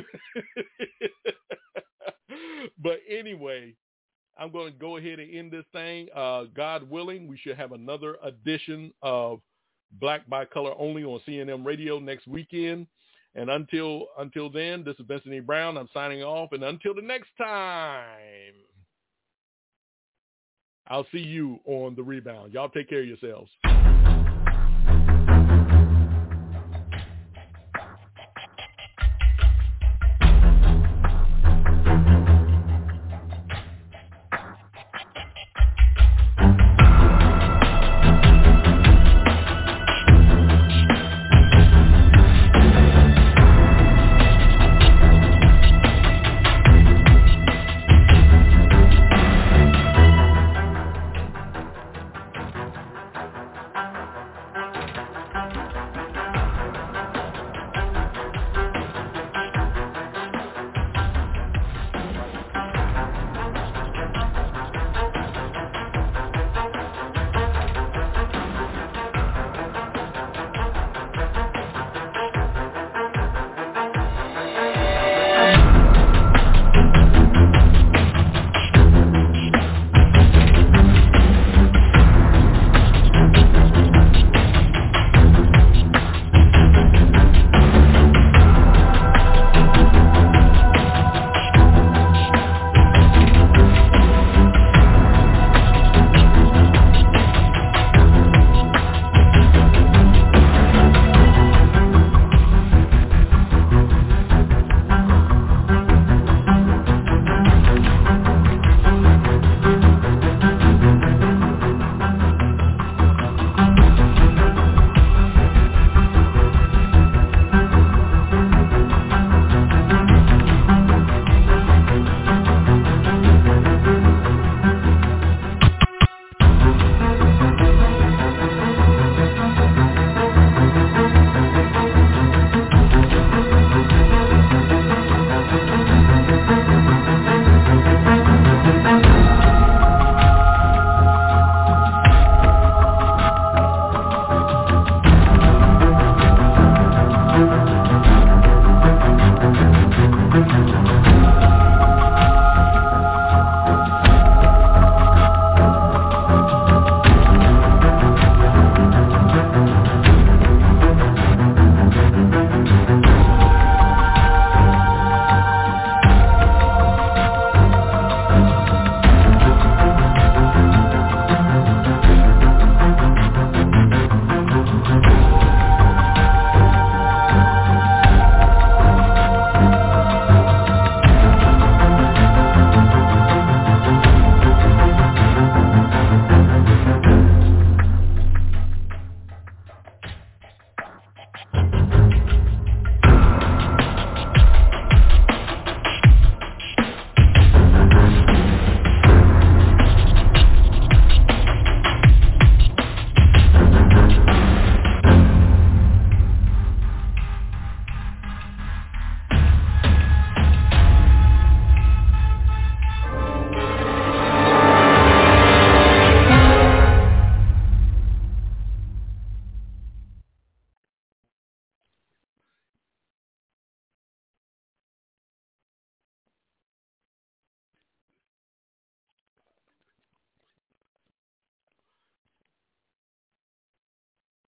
But anyway, I'm going to go ahead and end this thing. Uh, God willing, we should have another edition of Black by Color Only on C N M Radio next weekend. And until until then, this is Benson E. Brown. I'm signing off. And until the next time, I'll see you on The Rebound. Y'all take care of yourselves.